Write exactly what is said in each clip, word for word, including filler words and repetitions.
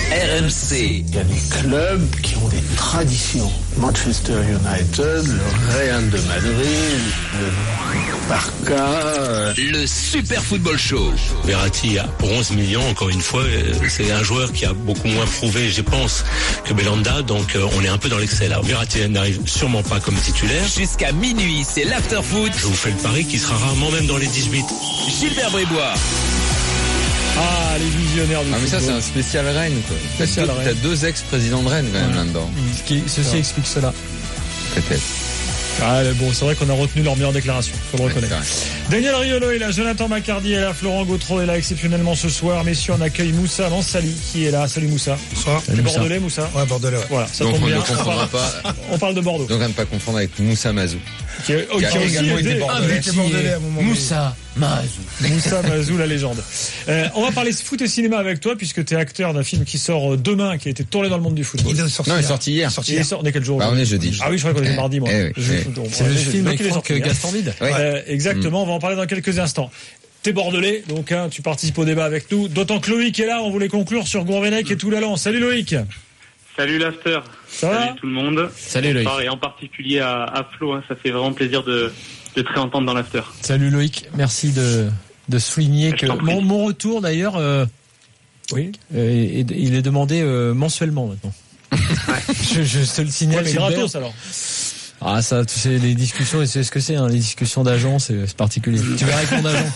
R M C. Il y a des clubs qui ont des traditions. Manchester United, le Real de Madrid, le Barça. Le Super Football Show. Verratti, pour onze millions, encore une fois, c'est un joueur qui a beaucoup moins prouvé, je pense, que Belhanda, donc on est un peu dans l'excès là. Verratti n'arrive sûrement pas comme titulaire. Jusqu'à minuit, c'est l'after-foot. Je vous fais le pari qu'il sera rarement même dans les dix-huit. Gilbert Brébois. Ah, les visionnaires du Ah, mais football. ça, c'est un spécial Rennes, quoi. T'as Spécial deux, Rennes. t'as deux ex-présidents de Rennes, quand même, Ouais. là-dedans. Ce qui, ceci Ouais. explique cela. Peut-être. Ah, mais bon, c'est vrai qu'on a retenu leurs meilleures déclarations, faut le Ouais, reconnaître. c'est vrai. Daniel Riolo est là, Jonathan Macardy est là, Florent Gautreau est là exceptionnellement ce soir. Messieurs, on accueille Moussa Mansali qui est là. Salut Moussa. Bonsoir. T'es Bordelais, Moussa? Ouais, Bordelais, ouais. Voilà, ça Donc tombe on ne bien. le confondra pas. On parle de Bordeaux. Donc à ne pas confondre avec Moussa Mazou. Qui, est, oh, qui a Qui a aussi également été été bordelais. J'étais Bordelais à un moment. Moussa Mazou. Moussa Mazou, la légende. Euh, on va parler foot et cinéma avec toi, puisque tu es acteur d'un film qui sort demain, qui a été tourné dans le monde du football. Il est sorti. Non, il est hier. sorti hier. Il est sorti Il est hier. sorti, on est quel jour Bah, on est jeudi. Ah oui, je crois qu'on était mardi, moi. Eh oui, Je- eh oui. donc, C'est le ouais, film donc avec il est Franck sorti, hein. Gastambide. Ouais. Euh, exactement, on va en parler dans quelques instants. T'es bordelais, donc hein, tu participes au débat avec nous. D'autant que Loïc est là, on voulait conclure sur Gourvenec et Toulalan. Salut Loïc. Salut l'after, Ça va salut tout le monde. Salut Loïc. Et en particulier à, à Flo, hein, ça fait vraiment plaisir de, de te réentendre dans l'after. Salut Loïc, merci de, de souligner Je que t'en prie. mon, mon retour d'ailleurs, euh, Oui. euh, est- il est demandé euh, mensuellement maintenant. je, je te le signale. Ouais, mais Gilbert. gratos alors. Ah ça, tu sais, les discussions, et c'est ce que c'est, hein, les discussions d'agents, c'est, c'est particulier. Tu verras avec mon agent.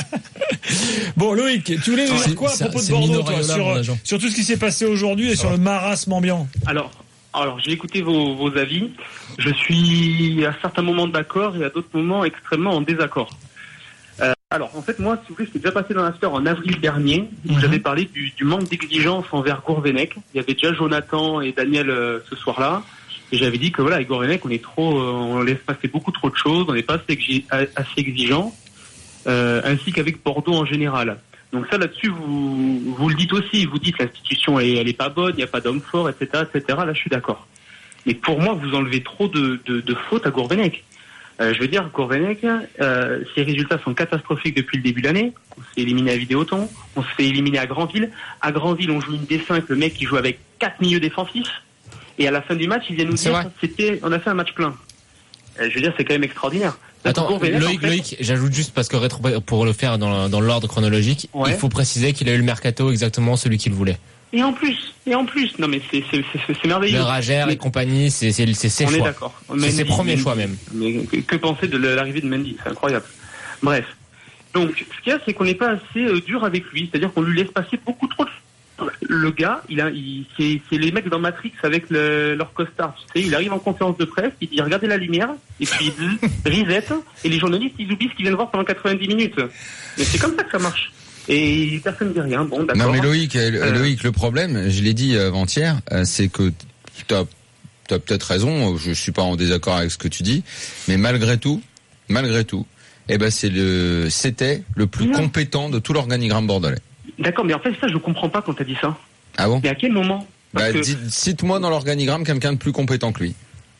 Bon Loïc, tu voulais nous C'est- dire quoi à c'est- propos de c'est Bordeaux, Mino toi, Raiola, sur, mon agent. sur tout ce qui s'est passé aujourd'hui et sur le marasme ambiant? Alors, alors j'ai écouté vos, vos avis. Je suis à certains moments d'accord et à d'autres moments extrêmement en désaccord. Euh, alors, en fait, moi, si vous voulez, j'étais déjà passé dans l'after en avril dernier, où Mhm. j'avais parlé du, du manque d'exigence envers Gourvenec. Il y avait déjà Jonathan et Daniel euh, ce soir-là. Et j'avais dit que voilà, avec Gourvenec, on est trop, euh, on laisse passer beaucoup trop de choses, on n'est pas assez, exi- assez exigeant, euh, ainsi qu'avec Bordeaux en général. Donc ça, là-dessus, vous, vous le dites aussi, vous dites l'institution, elle, est- elle est pas bonne, il n'y a pas d'homme fort, et cetera, et cetera. Là, je suis d'accord. Mais pour moi, vous enlevez trop de, de, de fautes à Gourvenec. Euh, je veux dire, Gourvenec, euh, ses résultats sont catastrophiques depuis le début de l'année. On se fait éliminer à Vidéoton, on se fait éliminer à Granville. À Granville, on joue une D cinq, le mec qui joue avec quatre milieux défensifs. Et à la fin du match, il vient nous C'est dire vrai. c'était, on a fait un match plein. Euh, je veux dire, c'est quand même extraordinaire. Attends, Gourvenec, en Loïc, fait- Loïc, j'ajoute juste parce que rétro- pour le faire dans, dans l'ordre chronologique, Ouais. il faut préciser qu'il a eu le mercato exactement celui qu'il voulait. Et en plus, et en plus, non mais c'est, c'est, c'est, c'est merveilleux. Le Ragère Mais- et compagnie, c'est, c'est, c'est ses on est choix. d'accord. C'est Mendy, ses premiers Mendy. choix même. Mais que, que penser de l'arrivée de Mendy? C'est incroyable. Bref. Donc, ce qu'il y a, c'est qu'on n'est pas assez euh, dur avec lui. C'est-à-dire qu'on lui laisse passer beaucoup trop de... Le gars, il a, il, c'est, c'est les mecs dans Matrix avec le, leur costard. Tu sais, il arrive en conférence de presse, il dit regardez la lumière, et puis il dit reset, et les journalistes, ils oublient ce qu'ils viennent voir pendant quatre-vingt-dix minutes. Mais c'est comme ça que ça marche. Et personne ne dit rien. Bon, d'accord. Non mais Loïc, euh, Euh. Loïc, le problème, je l'ai dit avant-hier, euh, c'est que t'as t'as peut-être raison. Je suis pas en désaccord avec ce que tu dis, mais malgré tout, malgré tout, eh ben c'est le, c'était le plus Non. compétent de tout l'organigramme bordelais. D'accord, mais en fait, ça, je comprends pas quand t'as dit ça. Ah bon? Mais à quel moment? Parce Bah, que- dis- cite-moi dans l'organigramme quelqu'un de plus compétent que lui.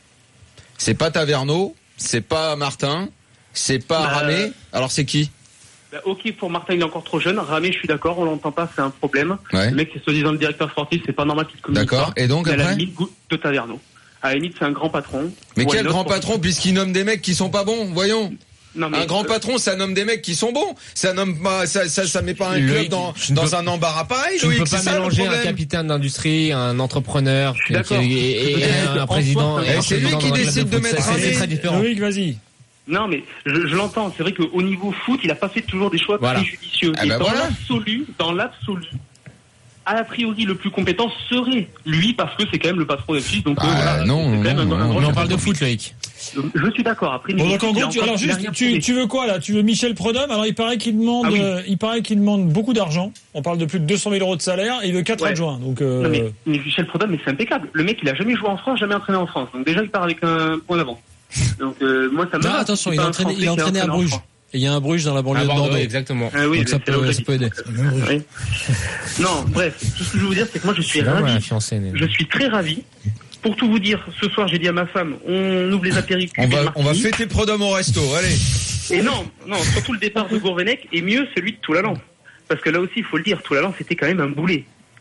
C'est pas Taverneau, c'est pas Martin, c'est pas Bah, Ramé. Alors c'est qui? Bah, ok, pour Martin, il est encore trop jeune. Ramé, je suis d'accord, on l'entend pas, c'est un problème. Ouais. Le mec, c'est soi-disant le directeur sportif, c'est pas normal qu'il communique D'accord. pas. Et donc Et à la après? limite, goût de Taverneau. À la limite, c'est un grand patron. Mais Ou quel un autre grand pour- patron puisqu'il nomme des mecs qui sont pas bons, voyons. Non, mais, Un grand euh, patron, ça nomme des mecs qui sont bons. Ça nomme pas, ça, ça, ça met pas un Loïc, club dans, tu ne dans peux- un embarras pareil, Tu ne Loïc, peux c'est pas ça le mélanger un problème. capitaine d'industrie, un entrepreneur, Je suis qui- d'accord. qui- et, et Peut-être un en président. soi, et un Et c'est lui président qui dans un club décide de foot. mettre Ça, un c'est nez. très différent. Loïc, vas-y. Non, mais je, je l'entends. C'est vrai qu'au niveau foot, il a pas fait toujours des choix Voilà. très judicieux. Ah Et bah dans voilà. l'absolu, dans l'absolu, a priori, le plus compétent serait lui, parce que c'est quand même le patron des filles. Donc, Ah, euh, voilà, non, c'est quand même non, un- un non. grand Mais on parle de patron. foot, Loïc. Je suis d'accord. Après, Bon, mais donc en il a gros, tu, encore- alors il a juste, rien tu, prouvé. tu veux quoi là? Tu veux Michel Prudhomme? Alors il paraît qu'il demande, Ah oui. euh, il paraît qu'il demande beaucoup d'argent. On parle de plus de deux cent mille euros de salaire et il veut quatre Ouais. adjoints. Donc euh, Non, mais, mais Michel Prudhomme, mais c'est impeccable. Le mec, il a jamais joué en France, jamais entraîné en France. Donc déjà, il part avec un point d'avance. Donc euh, moi, ça me Non, va. attention, C'est il est pas un entraîné, Français il est qui entraîné à entraîné en Bruges. France. Et il y a un Bruges dans la banlieue À de Bordeaux, Bordeaux. exactement. Ah oui, Donc ça c'est là où peut, ça j'habite. peut aider. Oui. Non, bref, tout ce que je veux vous dire, c'est que moi, je suis C'est là où ravi. la fiancée est née. Je suis très ravi. Pour tout vous dire, ce soir, j'ai dit à ma femme, on ouvre les apéritifs. On et va, le on va martini. fêter Prudhomme au resto, allez. Et non, non, surtout le départ de Gourvenec est mieux celui de Toulalan. Parce que là aussi, il faut le dire, Toulalan, c'était quand même un boulet.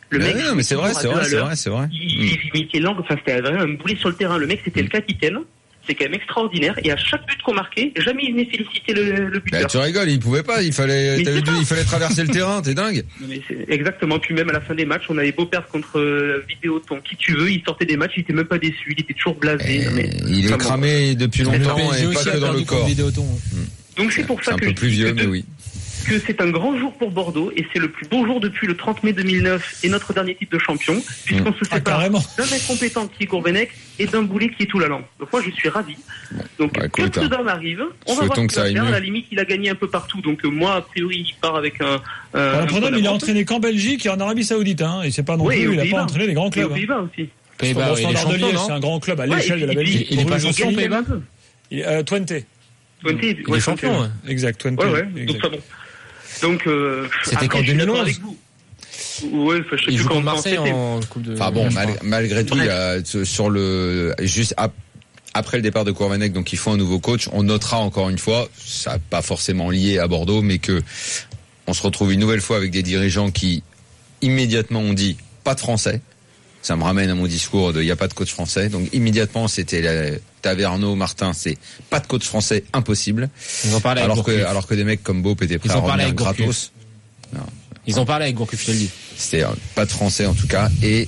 Le Ouais, mec, non, mais c'est vrai, c'est vrai, c'est vrai, c'est vrai. il, il imitait l'angle, enfin c'était vraiment un boulet sur le terrain. Le mec, c'était le capitaine. C'est quand même extraordinaire. Et à chaque but qu'on marquait, jamais il venait féliciter le, le buteur. Bah, tu rigoles, il pouvait pas, il fallait, Mais t'as c'est vu, ça. il fallait traverser le terrain, t'es dingue. Non, mais c'est exactement. Puis même à la fin des matchs, on avait beau perdre contre euh, Vidéoton, qui tu veux, il sortait des matchs, il était même pas déçu, il était toujours blasé. Et Non, mais, il est enfin, cramé depuis Le longtemps P S G et aussi pas a que dans perdu le contre corps. Vidéoton. Donc c'est pour C'est ça un que peu je plus dis vieux, que, mais de- oui. que c'est un grand jour pour Bordeaux et c'est le plus beau jour depuis le trente mai deux mille neuf et notre dernier titre de champion, puisqu'on se Ah, sépare carrément. d'un incompétent qui est Gourvenec et d'un boulet qui est Toulalan. Donc moi je suis ravi. Donc Bah, que écoute, hein. Sedan arrive, on va voir Souhaitons ce que qu'il ça va aille faire. mieux. À la limite, il a gagné un peu partout. Donc euh, moi, a priori, il part avec un. un Alors, le un prud'homme, point il a d'avance. entraîné qu'en Belgique et en Arabie Saoudite, hein. Et c'est pas non Oui, plus, et aux il a pas Pays-Bas. entraîné des grands Et aux clubs. hein. Pays-Bas aussi. Pays-Bas, Bon, il est Standard de champion, Liège, non c'est un grand club à Ouais, l'échelle et de la puis- Belgique. il est pas Bruges champion, aussi. Pays-Bas un peu. Il- euh, Twente. Twente, Il ouais, est champion, ouais. Exact, Twente. Ouais, ouais, exact. donc ça bon. Donc, euh, C'était après, qu'en je suis d'accord deux mille onze. avec vous. Ouais, enfin, je sais Il plus joue quand contre quand Marseille c'était. en Coupe de. Enfin bon, je mal- crois. malgré tout, il y a, sur le, juste ap- après le départ de Courvenec, donc il faut un nouveau coach. On notera encore une fois, ça n'est pas forcément lié à Bordeaux, mais que on se retrouve une nouvelle fois avec des dirigeants qui immédiatement ont dit pas de français. Ça me ramène à mon discours de il n'y a pas de coach français. Donc immédiatement c'était la, Taverneau, Martin, c'est pas de coach français, impossible. Ils ont parlé avec Alors que, Gourcuff. alors que des mecs comme Bope étaient prêts Ils à ont parlé revenir avec gratos. Ils ont parlé avec Gourcuff, je te le dis. C'était euh, pas de français en tout cas. Et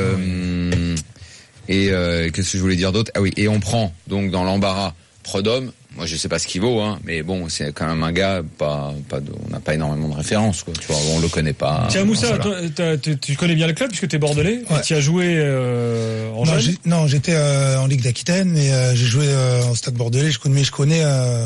euh, et euh, qu'est-ce que je voulais dire d'autre? Ah oui, et on prend donc dans l'embarras Prud'homme. Moi, je sais pas ce qu'il vaut, hein, mais bon, c'est quand même un gars pas, pas de, on n'a pas énormément de références, quoi. Tu vois, on le connaît pas. Tiens, Moussa, Voilà. toi, t'as- tu tu connais bien le club puisque t'es bordelais. Ouais. Tu as joué euh, en Non, jeune. j'ai- non, j'étais euh, en Ligue d'Aquitaine et euh, j'ai joué euh, au Stade Bordelais. Je connais, mais je connais, euh,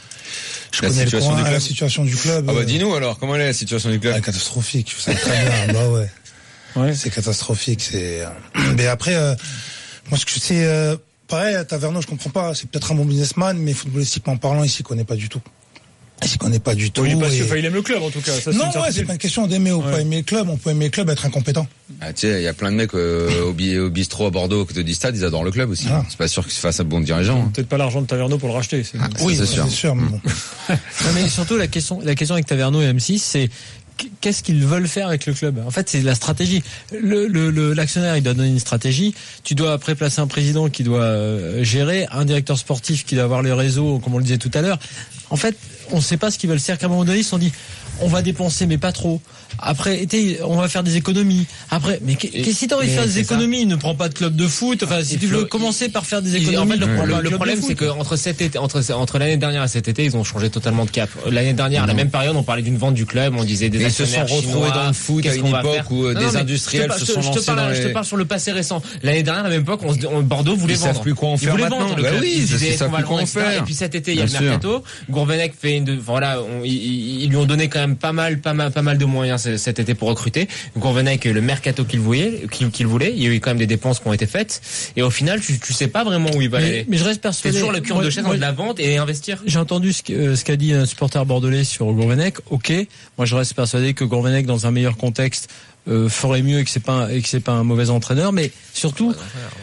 je La connais le situation coin, du club. la situation du club. Ah bah euh, dis-nous alors, comment elle est la situation du club? ah, catastrophique. Vous savez très bien. Bah ouais, Ouais. c'est catastrophique. C'est. euh, Mais après, euh, moi, ce que c'est. Euh, Pareil, à Taverneau, je comprends pas. C'est peut-être un bon businessman, mais footballistiquement parlant, il s'y connaît pas du tout. Il s'y connaît pas du tout. Oui, parce que, et- enfin, il aime le club en tout cas. Ça, c'est Non, une ouais, certitude. c'est pas une question d'aimer ou Ouais. pas aimer le club. On peut aimer le club, être incompétent. Ah, tu sais, il y a plein de mecs euh, au, bi- au bistrot à Bordeaux, à côté du stade, ils adorent le club aussi. Ah. C'est pas sûr qu'ils se fassent un bon dirigeant. hein. Peut-être pas l'argent de Taverneau pour le racheter. c'est- Ah, ça, Oui, c'est c'est sûr. sûr. mais bon. Non, mais surtout la question, la question avec Taverneau et M six, c'est qu'est-ce qu'ils veulent faire avec le club? En fait, c'est la stratégie. Le, le, le- l'actionnaire, il doit donner une stratégie. Tu dois après placer un président qui doit euh, gérer, un directeur sportif qui doit avoir le réseau, comme on le disait tout à l'heure. En fait, on ne sait pas ce qu'ils veulent. C'est-à-dire qu'à un moment donné, ils se sont dit, on va dépenser, mais pas trop. Après, été, on va faire des économies. Après, mais qu'est- qu'est-ce que t'as envie de mais faire des c'est économies? Ne prends pas de club de foot. Enfin, si Il tu faut- veux commencer par faire des Ils- économies, en fait, le, ne prends le- pas un le club de problème, foot. c'est qu'entre cet été, entre, entre l'année dernière et cet été, ils ont changé totalement de cap. L'année dernière, à la même période, on parlait d'une vente du club, on disait des Mais ils se actionnaires sont retrouvés chinois, dans le foot qu'est-ce à une qu'on va époque faire où, euh, Non, des non, mais industriels je te se par- sont je te lancés parle- dans les- Je te parle sur le passé récent. L'année dernière, à la même époque, on se- on- Bordeaux voulait Ils vendre. savent plus quoi en Ils faire voulaient maintenant. vendre le Bah club. oui, Ils parce qu'ils disaient savent qu'on va plus le quoi vendre, en et cetera. faire. Et puis cet été, il y a le Bien sûr. mercato. Gourvenec fait une, de- voilà, on- ils, ils- ils lui ont donné quand même pas mal, pas mal, pas mal de moyens c- cet été pour recruter. Gourvenec, le mercato qu'il voulait, qu'il qu'il voulait, il y a eu quand même des dépenses qui ont été faites. Et au final, tu, tu sais pas vraiment où il va Mais, aller. mais je reste C'est persuadé. toujours le cul Moi- de chaise moi, entre la vente et investir. J'ai entendu ce, que- euh, ce qu'a dit un supporter bordelais sur Gourvenec. Ok, moi je reste persuadé que Gourvenec, dans un meilleur contexte, euh, ferait mieux et que c'est pas un- et que c'est pas un mauvais entraîneur. Mais surtout,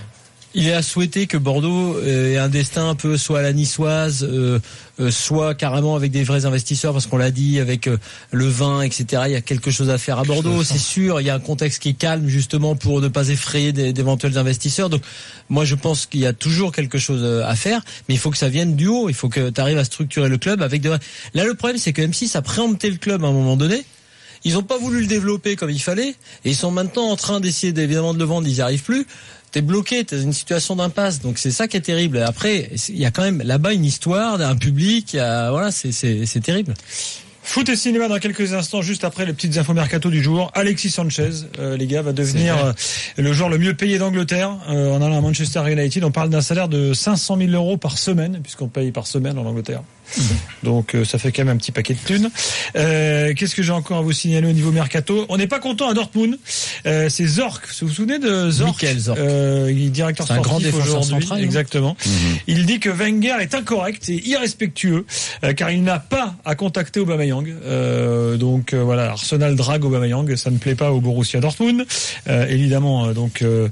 il est à souhaiter que Bordeaux euh, ait un destin un peu soit à la niçoise, euh, euh, soit carrément avec des vrais investisseurs, parce qu'on l'a dit, avec euh, le vin, et cetera. Il y a quelque chose à faire à Bordeaux, c'est sûr. Il y a un contexte qui est calme justement pour ne pas effrayer des- d'éventuels investisseurs. Donc moi je pense qu'il y a toujours quelque chose euh, à faire, mais il faut que ça vienne du haut. Il faut que tu arrives à structurer le club avec de... Là le problème c'est que M six a préempté le club à un moment donné. Ils n'ont pas voulu le développer comme il fallait, et ils sont maintenant en train d'essayer évidemment de le vendre. Ils n'y arrivent plus. T'es bloqué, t'es dans une situation d'impasse, donc c'est ça qui est terrible. Après, il y a quand même là-bas une histoire, un public, il y a, voilà, c'est c'est c'est terrible. Foot et cinéma dans quelques instants, juste après les petites infos mercato du jour. Alexis Sanchez, euh, les gars, va devenir euh, le joueur le mieux payé d'Angleterre euh, en allant à Manchester United. On parle d'un salaire de cinq cent mille euros par semaine, puisqu'on paye par semaine en Angleterre. Donc euh, ça fait quand même un petit paquet de thunes. Euh, qu'est-ce que j'ai encore à vous signaler au niveau mercato? On n'est pas content à Dortmund. Euh, c'est Zorc. Vous vous souvenez de Zorc? Michael Zorc. Euh, il est directeur C'est un grand sportif défenseur aujourd'hui. central, non Exactement. Il dit que Wenger est incorrect et irrespectueux euh, car il n'a pas à contacter Aubameyang. Euh, donc euh, voilà, Arsenal drague Aubameyang, ça ne plaît pas au Borussia Dortmund. Euh, évidemment, euh, donc euh,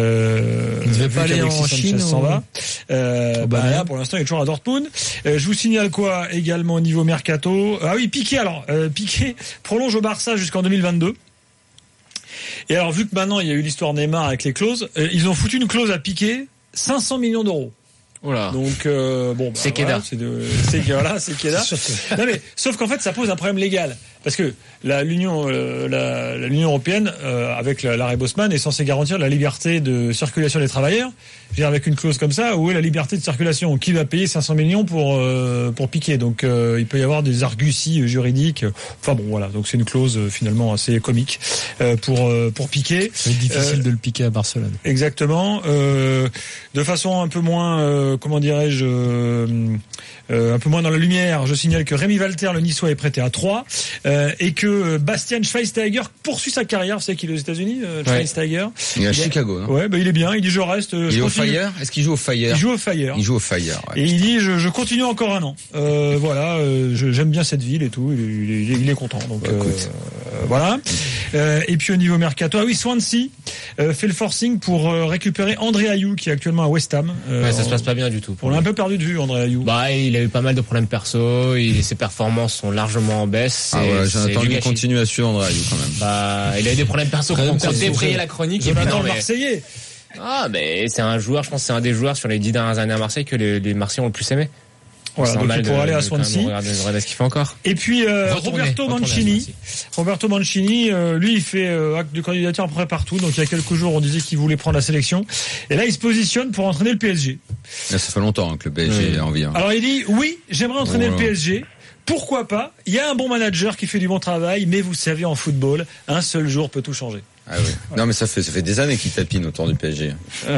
euh, Il devait vu pas aller qu'Alexis en Sanchez Chine s'en ou- va. Euh, bah, Aubameyang. là, pour l'instant, il est toujours à Dortmund. Euh, je vous signale quoi également au niveau mercato? Ah oui, Piqué. Alors, euh, Piqué prolonge au Barça jusqu'en deux mille vingt-deux. Et alors, vu que maintenant il y a eu l'histoire Neymar avec les clauses, euh, ils ont foutu une clause à Piqué, cinq cents millions d'euros. Voilà. Donc euh, bon, bah, c'est voilà, Keda. c'est de, c'est voilà, c'est Keda. Non mais sauf qu'en fait, ça pose un problème légal parce que la l'Union, euh, la, la, l'Union européenne euh, avec la, l'arrêt Bosman est censée garantir la liberté de circulation des travailleurs. Je veux dire, avec une clause comme ça, où est la liberté de circulation? Qui va payer cinq cents millions pour euh, pour Piqué? Donc euh, il peut y avoir des arguties juridiques. Enfin bon, voilà. Donc c'est une clause euh, finalement assez comique euh, pour euh, pour Piqué. C'est difficile euh, de le piquer à Barcelone. Exactement. Euh, de façon un peu moins, euh, comment dirais-je, euh, euh, un peu moins dans la lumière, je signale que Rémi Walter, le Niçois, est prêté à trois euh, et que Bastian Schweinsteiger poursuit sa carrière. Vous savez qu'il est aux États-Unis, euh, Schweinsteiger. Ouais. Il est à il Chicago, non? Ouais, bah, il est bien. Il dit je reste. Il je est continue. au Fire. Est-ce qu'il joue au Fire? Il joue au Fire. Il joue au Fire. Ouais, et il dit je, je continue encore un an. Euh, voilà, euh, je, j'aime bien cette ville et tout. Il, est, il est, il est content. Donc bah, euh, euh, voilà. Euh, et puis au niveau mercato, ah oui, Swansea euh, fait le forcing pour euh, récupérer André Ayew qui est actuellement à West Ham. Euh, Ouais, ça se passe pas bien du tout. On l'a un peu perdu de vue, André Ayew. Bah, il a eu pas mal de problèmes perso, et ses performances sont largement en baisse. Ah ouais, c'est Jonathan du lui gâchis. continue à suivre André Ayew quand même. Bah, il a eu des problèmes perso qui ont défrayé la chronique. Et puis Jonathan non, le mais- Marseillais. Ah, mais c'est un joueur, je pense que c'est un des joueurs sur les dix dernières années à Marseille que les, les Marseillais ont le plus aimé. Voilà, C'est donc normal il pourra de- aller à de quand même Swansea. Regarder, regarder ce qu'il fait encore. Et puis euh, Retournez, Roberto retournez à Mancini, Swansea. Roberto Mancini, euh, lui il fait euh, acte de candidature à peu près partout. Donc il y a quelques jours on disait qu'il voulait prendre la sélection. Et là il se positionne pour entraîner le P S G. Là, ça fait longtemps hein, que le P S G Oui. a envie. Hein. Alors il dit oui, j'aimerais entraîner Voilà. le P S G. Pourquoi pas? Il y a un bon manager qui fait du bon travail, mais vous savez en football, un seul jour peut tout changer. Ah oui. Non mais ça fait ça fait des années qu'il tapine autour du P S G.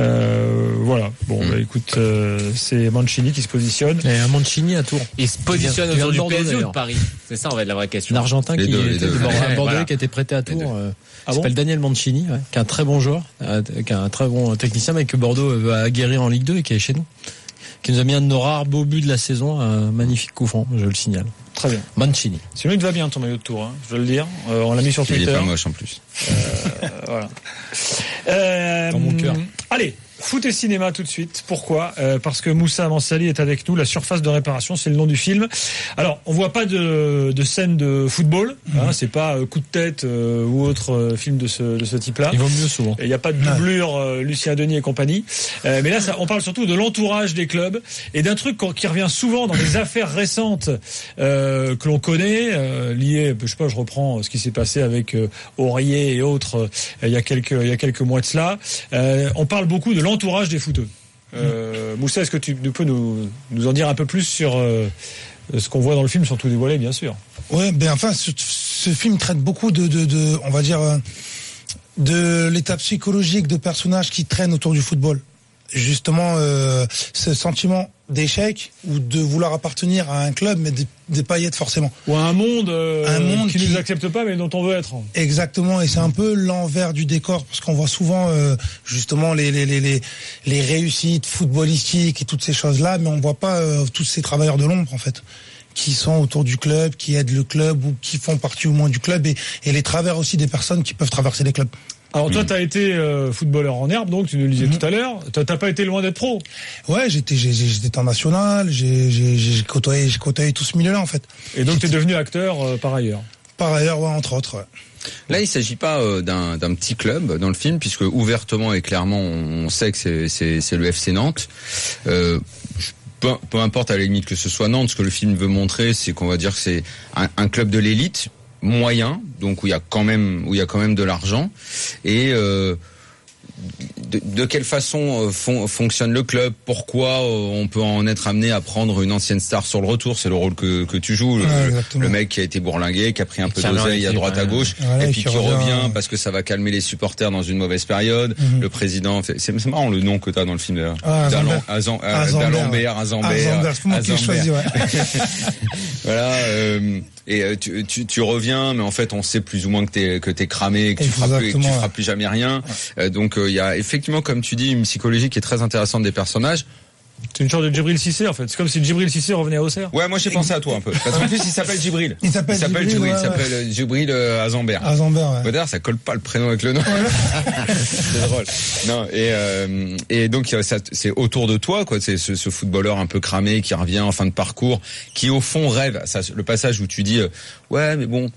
Euh, voilà. Bon, Mm. bah, écoute, euh, c'est Mancini qui se positionne. Et un Mancini à Tours. Il se positionne Il vient de autour du Bordeaux, P S G ou de d'ailleurs. Paris? C'est ça, en fait, la vraie question. L'Argentin Les qui deux, les était deux. de Bordeaux, Ouais, Bordelais voilà. qui a été prêté à Les deux. Tours. euh, Ah qui bon s'appelle Daniel Mancini, ouais, qui est un très bon joueur, euh, qui est un très bon technicien, mais que Bordeaux va aguerrir en Ligue deux et qui est chez nous. Qui nous a mis un de nos rares beaux buts de la saison, un magnifique coup franc, je le signale. Très bien. Mancini. Sinon, il te va bien ton maillot de Tours, hein, je veux le dire. Euh, on l'a mis sur Il est Twitter. pas moche en plus. Euh, voilà. Euh, Dans mon cœur. Allez, foot et cinéma tout de suite. Pourquoi euh, Parce que Moussa Amansali est avec nous. La surface de réparation, c'est le nom du film. Alors, on voit pas de, de scène de football. Hein, c'est pas euh, coup de tête euh, ou autre euh, film de ce, de ce type-là. Il vaut mieux souvent. Il n'y a pas de doublure, euh, Lucien Denis et compagnie. Euh, mais là, ça, on parle surtout de l'entourage des clubs et d'un truc qui revient souvent dans les affaires récentes euh, que l'on connaît, euh, liées, je sais pas, je reprends ce qui s'est passé avec euh, Aurier et autres euh, il y a quelques il y a quelques mois de cela. Euh, on parle beaucoup de l'entourage des footeux. Euh, Moussa, est-ce que tu peux nous, nous en dire un peu plus sur euh, ce qu'on voit dans le film, sans tout dévoiler, bien sûr. Ouais, ben enfin, ce, ce film traite beaucoup de, de, de on va dire, euh, de l'état psychologique de personnages qui traînent autour du football. Justement, euh, ce sentiment d'échec ou de vouloir appartenir à un club, mais des, des paillettes forcément. Ou à un monde, euh, Un monde qui ne qui- nous accepte pas, mais dont on veut être. Exactement, et c'est un peu l'envers du décor, parce qu'on voit souvent euh, justement les, les, les, les, les réussites footballistiques et toutes ces choses-là, mais on voit pas euh, tous ces travailleurs de l'ombre en fait, qui sont autour du club, qui aident le club ou qui font partie au moins du club, et, et les travers aussi des personnes qui peuvent traverser les clubs. Alors toi, tu as été euh, footballeur en herbe, donc tu nous le disais Mhm. tout à l'heure. T'as t'as pas été loin d'être pro. Ouais, j'étais j'ai- j'ai- j'étais en national, j'ai j'ai j'ai côtoyé j'ai côtoyé tout ce milieu-là en fait. Et donc tu es devenu acteur euh, par ailleurs. Par ailleurs, ouais, entre autres. Ouais. Là, il s'agit pas euh, d'un d'un petit club dans le film, puisque ouvertement et clairement, on on sait que c'est c'est c'est le F C Nantes. Euh, je- peu, peu importe à la limite que ce soit Nantes, ce que le film veut montrer, c'est qu'on va dire que c'est un, un club de l'élite moyen, donc où il y a quand même où il y a quand même de l'argent, et euh, de, de quelle façon euh, fon- fonctionne le club, pourquoi euh, on peut en être amené à prendre une ancienne star sur le retour, c'est le rôle que, que tu joues, le, Ouais, exactement. le mec qui a été bourlingué, qui a pris un peu qui revient en d'oseille à équipe, droite à ouais. gauche, Voilà, et et puis qui qui revient, revient euh, parce que ça va calmer les supporters dans une mauvaise période. Mhm. Le président, fait, c'est, c'est marrant le nom que t'as dans le film d'ailleurs. Ah, D'Alan- Azambert. Azan- euh, Azambert, D'Alembert, ouais. Azambert, Azambert, c'est moi qui l'ai Azambert. choisi, ouais. Voilà. Euh, et euh, tu, tu, tu reviens, mais en fait, on sait plus ou moins que t'es que t'es cramé, que tu feras plus, que tu Exactement, feras ouais. plus jamais rien. Euh, donc il y a effectivement, comme tu dis, une psychologie qui est très intéressante des personnages. C'est une sorte de Djibril Cissé en fait. C'est comme si Djibril Cissé revenait à Auxerre. Ouais, moi j'ai pensé à toi un peu. Parce qu'en plus, il s'appelle Djibril. Il s'appelle Djibril, Djibril. ouais, Il s'appelle euh, Djibril euh, Azambert. Azambert, ouais. Bah, d'ailleurs, ça colle pas le prénom avec le nom. C'est drôle. Non, et euh, et donc ça, c'est autour de toi, quoi. C'est ce, ce footballeur un peu cramé qui revient en fin de parcours, qui au fond rêve. Ça, le passage où tu dis, euh, ouais, mais bon.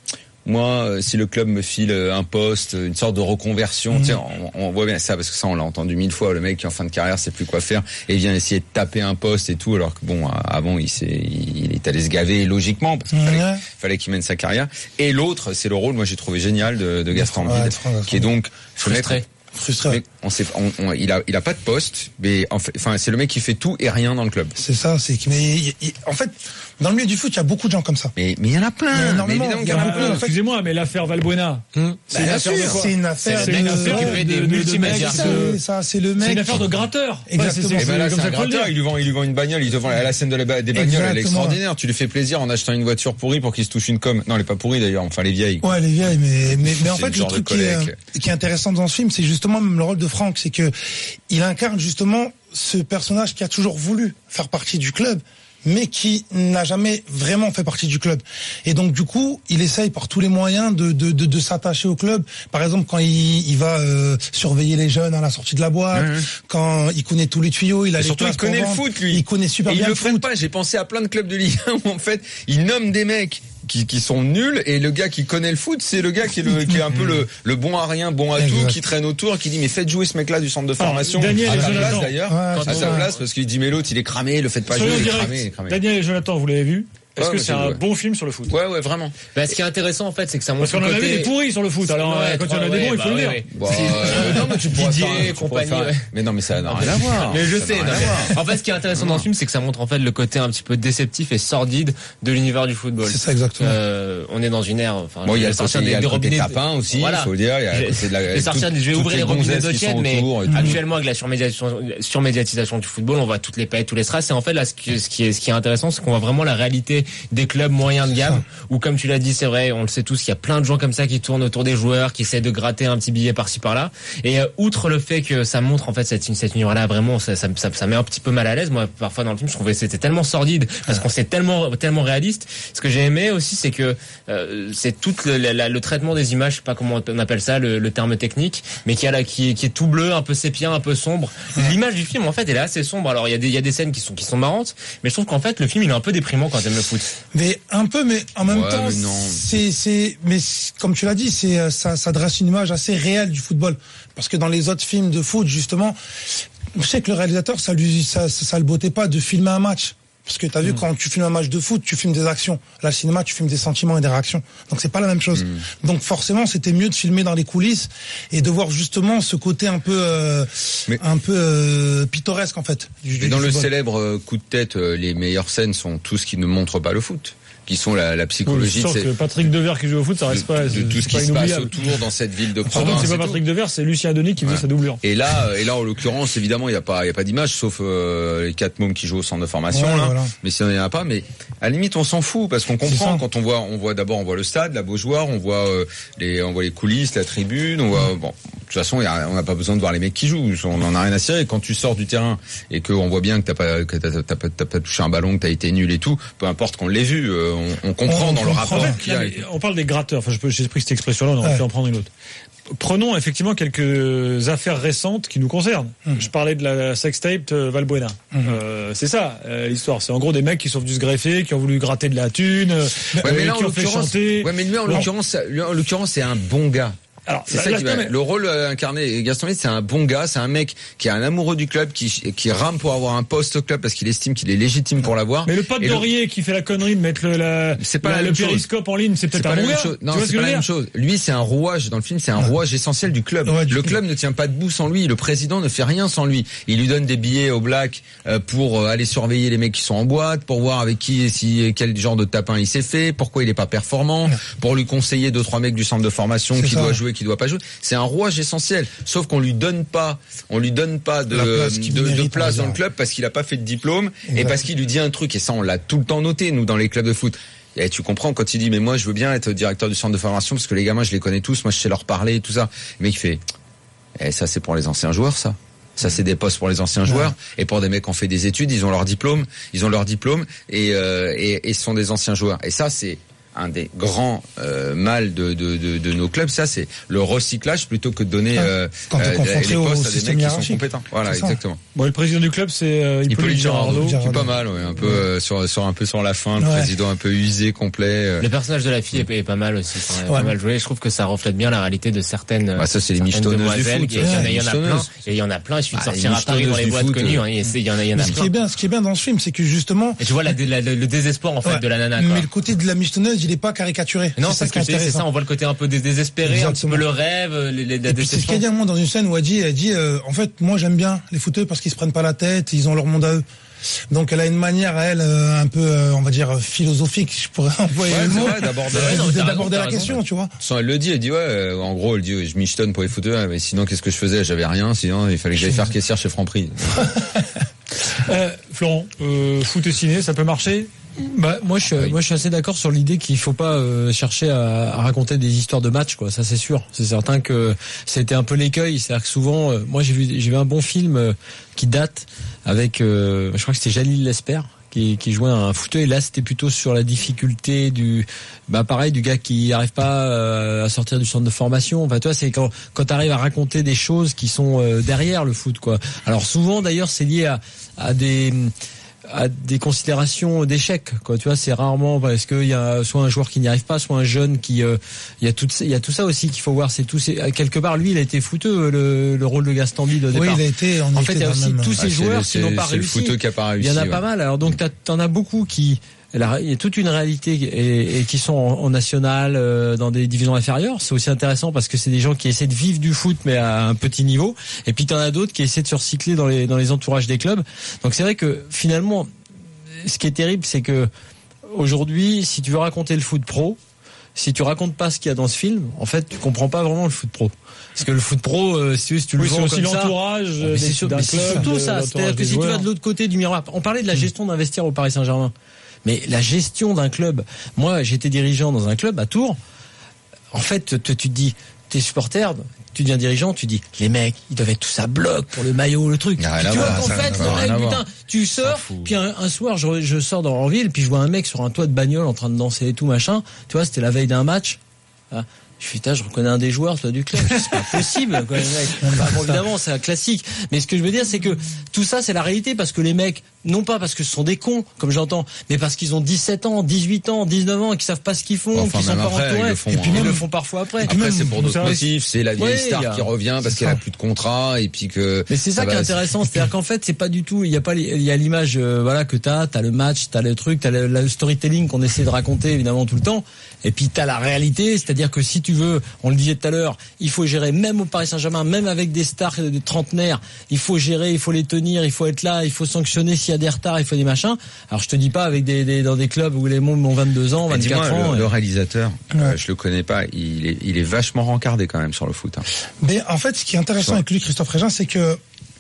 moi, si le club me file un poste, une sorte de reconversion, mmh. tu sais, on, on voit bien ça parce que ça, on l'a entendu mille fois. Le mec qui est en fin de carrière, sait plus quoi faire et vient essayer de taper un poste et tout, alors que bon, avant, il s'est, il est allé se gaver logiquement parce qu'il mmh. fallait, fallait qu'il mène sa carrière. Et l'autre, c'est le rôle, moi j'ai trouvé génial de, de Gaston ouais, Bide, qui est donc frustré. Frustré. On sait, on, on, il a, il a pas de poste, mais en fait, enfin, c'est le mec qui fait tout et rien dans le club. C'est ça, c'est que, mais il, il, en fait, dans le milieu du foot, il y a beaucoup de gens comme ça. Mais, mais il y en a plein. Mais énormément. Mais il y en a plein. En fait, excusez-moi, mais l'affaire Valbuena, hum. c'est, bah, une affaire sûr, c'est une affaire c'est de, une affaire qui fait des multimédias. C'est ça, c'est le mec. C'est une affaire de gratteur. Exactement. Ouais, c'est, c'est, et ben là, c'est, c'est un gratteur. Il lui vend, il lui vend une bagnole. Il te vend la scène de la, des bagnoles. Exactement. Elle est extraordinaire. Tu lui fais plaisir en achetant une voiture pourrie pour qu'il se touche une com. Non, elle est pas pourrie d'ailleurs. Enfin, les vieilles. Ouais, les vieilles. Mais, mais, mais en fait, le truc qui est, qui est intéressant dans ce film, c'est justement même le rôle de Franck, c'est que il incarne justement ce personnage qui a toujours voulu faire partie du club, mais qui n'a jamais vraiment fait partie du club. Et donc du coup, il essaye par tous les moyens de de de, de s'attacher au club. Par exemple, quand il, il va euh, surveiller les jeunes à la sortie de la boîte, mmh. quand il connaît tous les tuyaux, il a et les surtout il connaît le foot, lui. Il connaît super et bien il le le freine foot. pas. J'ai pensé à plein de clubs de Ligue un où en fait il nomme des mecs qui, qui sont nuls et le gars qui connaît le foot, c'est le gars qui est, le, qui est un peu le, le bon à rien, bon à exact. Tout, qui traîne autour, qui dit mais faites jouer ce mec-là du centre de formation. Alors, Daniel à sa et place Jonathan. d'ailleurs, Ouais, à sa place parce qu'il dit mais l'autre il est cramé, le faites pas Soyons jouer, il est direct. cramé, il est cramé. Daniel et Jonathan, vous l'avez vu? Est-ce ouais, que c'est un ouais. bon film sur le foot? Ouais, ouais, vraiment. Bah, ce qui est intéressant, en fait, c'est que ça montre Parce qu'on en côté... a vu des pourris sur le foot. Alors, ouais, quand il y en a des bons, il faut bah, le dire. ouais, Bon, euh, non, mais tu pourrais Didier, faire, tu pourrais compagnie, faire... ouais. Mais non, mais ça n'a rien à voir. Mais je ça sais. Non, mais... En fait, ce qui est intéressant dans le film, c'est que ça montre en fait le côté un petit peu déceptif et sordide de l'univers du football. C'est ça exactement. Euh, on est dans une ère. Enfin, bon, il y a le sortir côté, des, des, des robinets tapins aussi, il voilà. faut le dire. Il y a le côté de la. Les sortir, je vais ouvrir les robinets d'eau tiède, mais actuellement avec la surmédiatisation, surmédiatisation du football, on voit toutes les paillettes, tous les strass. Et en fait, là, ce qui, ce qui est, ce qui est intéressant, c'est qu'on voit vraiment la réalité des clubs moyens de gamme, où comme tu l'as dit, c'est vrai, on le sait tous, qu'il y a plein de gens comme ça qui tournent autour des joueurs, qui essaient de gratter un petit billet par-ci par-là. Et euh, outre le fait que ça montre en fait cette cette univers-là, vraiment, ça, ça, ça, ça met un petit peu mal à l'aise. Moi, parfois dans le film, je trouvais que c'était tellement sordide parce qu'on c'est tellement tellement réaliste. Ce que j'ai aimé aussi, c'est que euh, c'est tout le, le, le traitement des images, je sais pas comment on appelle ça, le, le terme technique, mais qui a là, qui, qui est tout bleu, un peu sépia, un peu sombre. L'image du film, en fait, elle est assez sombre. Alors il y a des il y a des scènes qui sont qui sont marrantes, mais je trouve qu'en fait le film il est un peu déprimant quand t'aimes le foot. Mais un peu, mais en même ouais, temps, mais non. c'est c'est mais comme tu l'as dit, c'est ça, ça dresse une image assez réelle du football. Parce que dans les autres films de foot, justement, je sais que le réalisateur, ça lui ça ça, ça le bottait pas de filmer un match. Parce que t'as vu, mmh. quand tu filmes un match de foot, tu filmes des actions. Là, le cinéma, tu filmes des sentiments et des réactions. Donc c'est pas la même chose. Mmh. Donc forcément, c'était mieux de filmer dans les coulisses et de voir justement ce côté un peu, euh, mais, un peu euh, pittoresque en fait. Du, mais du dans football. le célèbre coup de tête, les meilleures scènes sont tout ce qui ne montre pas le foot. Qui sont la, la psychologie. Oui, de que Patrick Devers qui joue au foot, ça reste de, pas. de, de tout ce qui se passe autour dans dans cette ville de province. province. C'est pas Patrick Devers, c'est Lucien Denis qui faisait ouais. sa doublure. Et là, et là, en l'occurrence, évidemment, il y a pas, il y a pas d'image, sauf euh, les quatre mômes qui jouent au centre de formation. Ouais, là. voilà. Mais s'il n'y en a pas, mais à la limite, on s'en fout parce qu'on comprend quand on voit, on voit d'abord, on voit le stade, la Beaujoire, on voit euh, les, on voit les coulisses, la tribune, on voit bon. De toute façon, y a, on n'a pas besoin de voir les mecs qui jouent. On en a rien à cirer. Quand tu sors du terrain et qu'on voit bien que t'as pas, que t'as, t'as, pas, t'as pas touché un ballon, que t'as été nul et tout, peu importe qu'on l'ait vu, euh, on, on comprend on, dans on le rapport qu'il y a. On parle des gratteurs. Enfin, j'ai pris cette expression-là, on aurait ouais. pu en prendre une autre. Prenons effectivement quelques affaires récentes qui nous concernent. Mmh. Je parlais de la sextape de Valbuena. Mmh. Euh, c'est ça euh, l'histoire. C'est en gros des mecs qui sont venus se greffer, qui ont voulu gratter de la thune, ouais, euh, mais là, qui en ont fait chanter. Ouais, mais lui en l'occurrence, en l'occurrence, c'est un bon gars. Alors, c'est là, ça là, qui va. Mais... Le rôle incarné, Gaston Bide, c'est un bon gars, c'est un mec qui est un amoureux du club, qui qui rame pour avoir un poste au club parce qu'il estime qu'il est légitime pour l'avoir. Mais le pote d'Aurier le... qui fait la connerie de mettre le la, c'est pas la, la le périscope en ligne, c'est peut-être un bon gars. Non, c'est pas la même chose. Lui, c'est un rouage dans le film, c'est un ouais. rouage essentiel du club. Ouais, du le club coup. ne tient pas debout sans lui, le président ne fait rien sans lui. Il lui donne des billets au black pour aller surveiller les mecs qui sont en boîte, pour voir avec qui, si quel genre de tapin il s'est fait, pourquoi il est pas performant, ouais. pour lui conseiller deux trois mecs du centre de formation c'est qui ça. doit jouer, qui doit pas jouer. C'est un rouage essentiel, sauf qu'on lui donne pas, on lui donne pas de place, de, de place dans le club parce qu'il a pas fait de diplôme exact. Et parce qu'il lui dit un truc et ça on l'a tout le temps noté nous dans les clubs de foot. Et tu comprends quand il dit mais moi je veux bien être directeur du centre de formation parce que les gamins je les connais tous, moi je sais leur parler et tout ça. Le mec il fait, eh, ça c'est pour les anciens joueurs ça. Ça c'est des postes pour les anciens joueurs ouais. et pour des mecs qui ont fait des études, ils ont leur diplôme, ils ont leur diplôme et euh, et, et ce sont des anciens joueurs. Et ça c'est un des grands euh, mal de, de, de, de nos clubs, ça c'est le recyclage plutôt que de donner euh, Quand t'es euh, confronté les postes au à des système mecs qui sont hiérarchique. compétents. Voilà, C'est ça. exactement. Bon, le président du club, c'est euh, Hippolyte Hippolyte Girardot. Girardot, qui est Girardot. pas mal, ouais, un peu euh, sur, sur un peu sur la fin, le Ouais. président un peu usé, complet. euh. Le personnage de la fille est, est pas mal aussi, c'est Ouais. pas mal joué. Je trouve que ça reflète bien la réalité de certaines. Bah, ça, c'est les certaines michetonneuses du demoiselles foot, qui- ça. Il y en a, Ouais, il y en a plein. michetonneuses. Et il y en a plein. Il suffit de Bah, sortir les à Paris dans les michetonneuses boîtes du foot, connues. euh. hein, et c'est- Il y en a, il y en a Mais ce qui plein. est bien, ce qui est bien dans ce film, c'est que justement, Et tu vois la, la- le, le désespoir en fait ouais, de la nana. Quoi. mais le côté de la michetonneuse, il est pas caricaturé. Non, c'est ce qui est que je dis, c'est ça. intéressant. On voit le côté un peu dés- désespéré, un petit Exactement. peu le rêve, les, les, la Et puis c'est ce déception. qu'elle dit à un moment dans une scène où elle dit, elle dit, euh, en fait, moi j'aime bien les footeux parce qu'ils se prennent pas la tête, ils ont leur monde à eux. Donc elle a une manière à elle euh, un peu, euh, on va dire philosophique, je pourrais envoyer Ouais, le c'est mot, vrai, d'aborder, Ouais, non, de- t'as raison, d'aborder t'as la raison. question, tu vois. Sans elle le dit, elle dit ouais, euh, en gros, elle dit ouais, je michetonne pour les footeux, mais sinon qu'est-ce que je faisais? J'avais rien, sinon il fallait que j'aille faire caissière chez Franprix. Euh, Florent, euh, foot et ciné, ça peut marcher? Bah, moi, je suis, Oui. moi, je suis assez d'accord sur l'idée qu'il faut pas euh, chercher à, à raconter des histoires de match, quoi. Ça, c'est sûr. C'est certain que c'était un peu l'écueil. C'est-à-dire que souvent, euh, moi, j'ai vu, j'ai vu un bon film euh, qui date avec, euh, je crois que c'était Jalil Lesper qui, qui jouait un fauteuil. Là, c'était plutôt sur la difficulté du, bah, pareil, du gars qui n'arrive pas euh, à sortir du centre de formation. Enfin, tu vois, c'est quand, quand tu arrives à raconter des choses qui sont euh, derrière le foot, quoi. Alors souvent, d'ailleurs, c'est lié à, à des à des considérations d'échec, quoi. Tu vois, c'est rarement parce qu'il y a soit un joueur qui n'y arrive pas, soit un jeune qui, euh, il y a tout, il y a tout ça aussi qu'il faut voir. C'est tout, c'est quelque part, lui, il a été fouteux le, le rôle de Gaston Bide au Oui, départ. il a été, on En était fait, il y a dans aussi le même- tous ces Ah, joueurs c'est- qui n'ont pas c'est le réussi. footeux qui a pas réussi. Il y en a ouais. pas mal. Alors donc, t'as- t'en as beaucoup qui, là, il y a toute une réalité et, et qui sont en, en national, euh, dans des divisions inférieures. C'est aussi intéressant parce que c'est des gens qui essaient de vivre du foot mais à un petit niveau. Et puis t'en as d'autres qui essaient de se recycler dans les dans les entourages des clubs. Donc c'est vrai que finalement, ce qui est terrible, c'est que aujourd'hui, si tu veux raconter le foot pro, si tu racontes pas ce qu'il y a dans ce film, en fait, tu comprends pas vraiment le foot pro. Parce que le foot pro, euh, si tu, si tu le Oui, c'est vends aussi comme ça, l'entourage Oh, mais des- c'est sur- d'un mais c'est club, surtout de ça. l'entourage C'est-à-dire que des si tu vas joueurs. de l'autre côté du miroir, on parlait de la gestion d'un vestiaire au Paris Saint-Germain. Mais la gestion d'un club, moi j'étais dirigeant dans un club à Tours. En fait, tu, tu te dis, t'es supporter, tu deviens dirigeant, tu dis, les mecs, ils doivent être tous à bloc pour le maillot, le truc. Y a rien Tu à vois voir, qu'en ça, fait, ça le n'a rien à mec, voir. putain, tu sors, fout. puis un, un soir, je, je sors dans en ville, puis je vois un mec sur un toit de bagnole en train de danser et tout machin. Tu vois, c'était la veille d'un match. Ah. Je suis, putain, je reconnais un des joueurs, toi, du club. C'est pas possible, quoi, les mecs. Enfin, bon, évidemment, c'est un classique. Mais ce que je veux dire, c'est que tout ça, c'est la réalité parce que les mecs, non pas parce que ce sont des cons, comme j'entends, mais parce qu'ils ont dix-sept ans, dix-huit ans, dix-neuf ans, et qu'ils savent pas ce qu'ils font, Enfin, qu'ils sont même pas après, entourés. ils le font, et puis, hein. ils le font parfois après. Après, c'est pour d'autres ça, motifs, c'est la vieille Ouais, star y a- qui revient parce c'est qu'elle a ça. plus de contrat et puis que. Mais c'est ça, qui est va- intéressant, c'est-à-dire qu'en fait, c'est pas du tout, il y a pas, les- il y a l'image, euh, voilà, que t'as, t'as le match, t'as le truc, t'as le, le storytelling qu'on essaie de raconter évidemment tout le temps, et puis t'as la réalité, c'est-à-dire que si tu veux, on le disait tout à l'heure, il faut gérer même au Paris Saint-Germain, même avec des stars, des trentenaires, il faut gérer, il faut les tenir, il faut être là, il faut sanctionner s'il y a des retards, il faut des machins. Alors je te dis pas avec des, des dans des clubs où les mômes ont vingt-deux ans, Mais dis-moi, vingt-quatre ans. le, et- le réalisateur, euh, Ouais. je le connais pas, il est, il est vachement rencardé quand même sur le foot. Hein. Mais en fait, ce qui est intéressant Ouais. avec lui, Christophe Régin, c'est que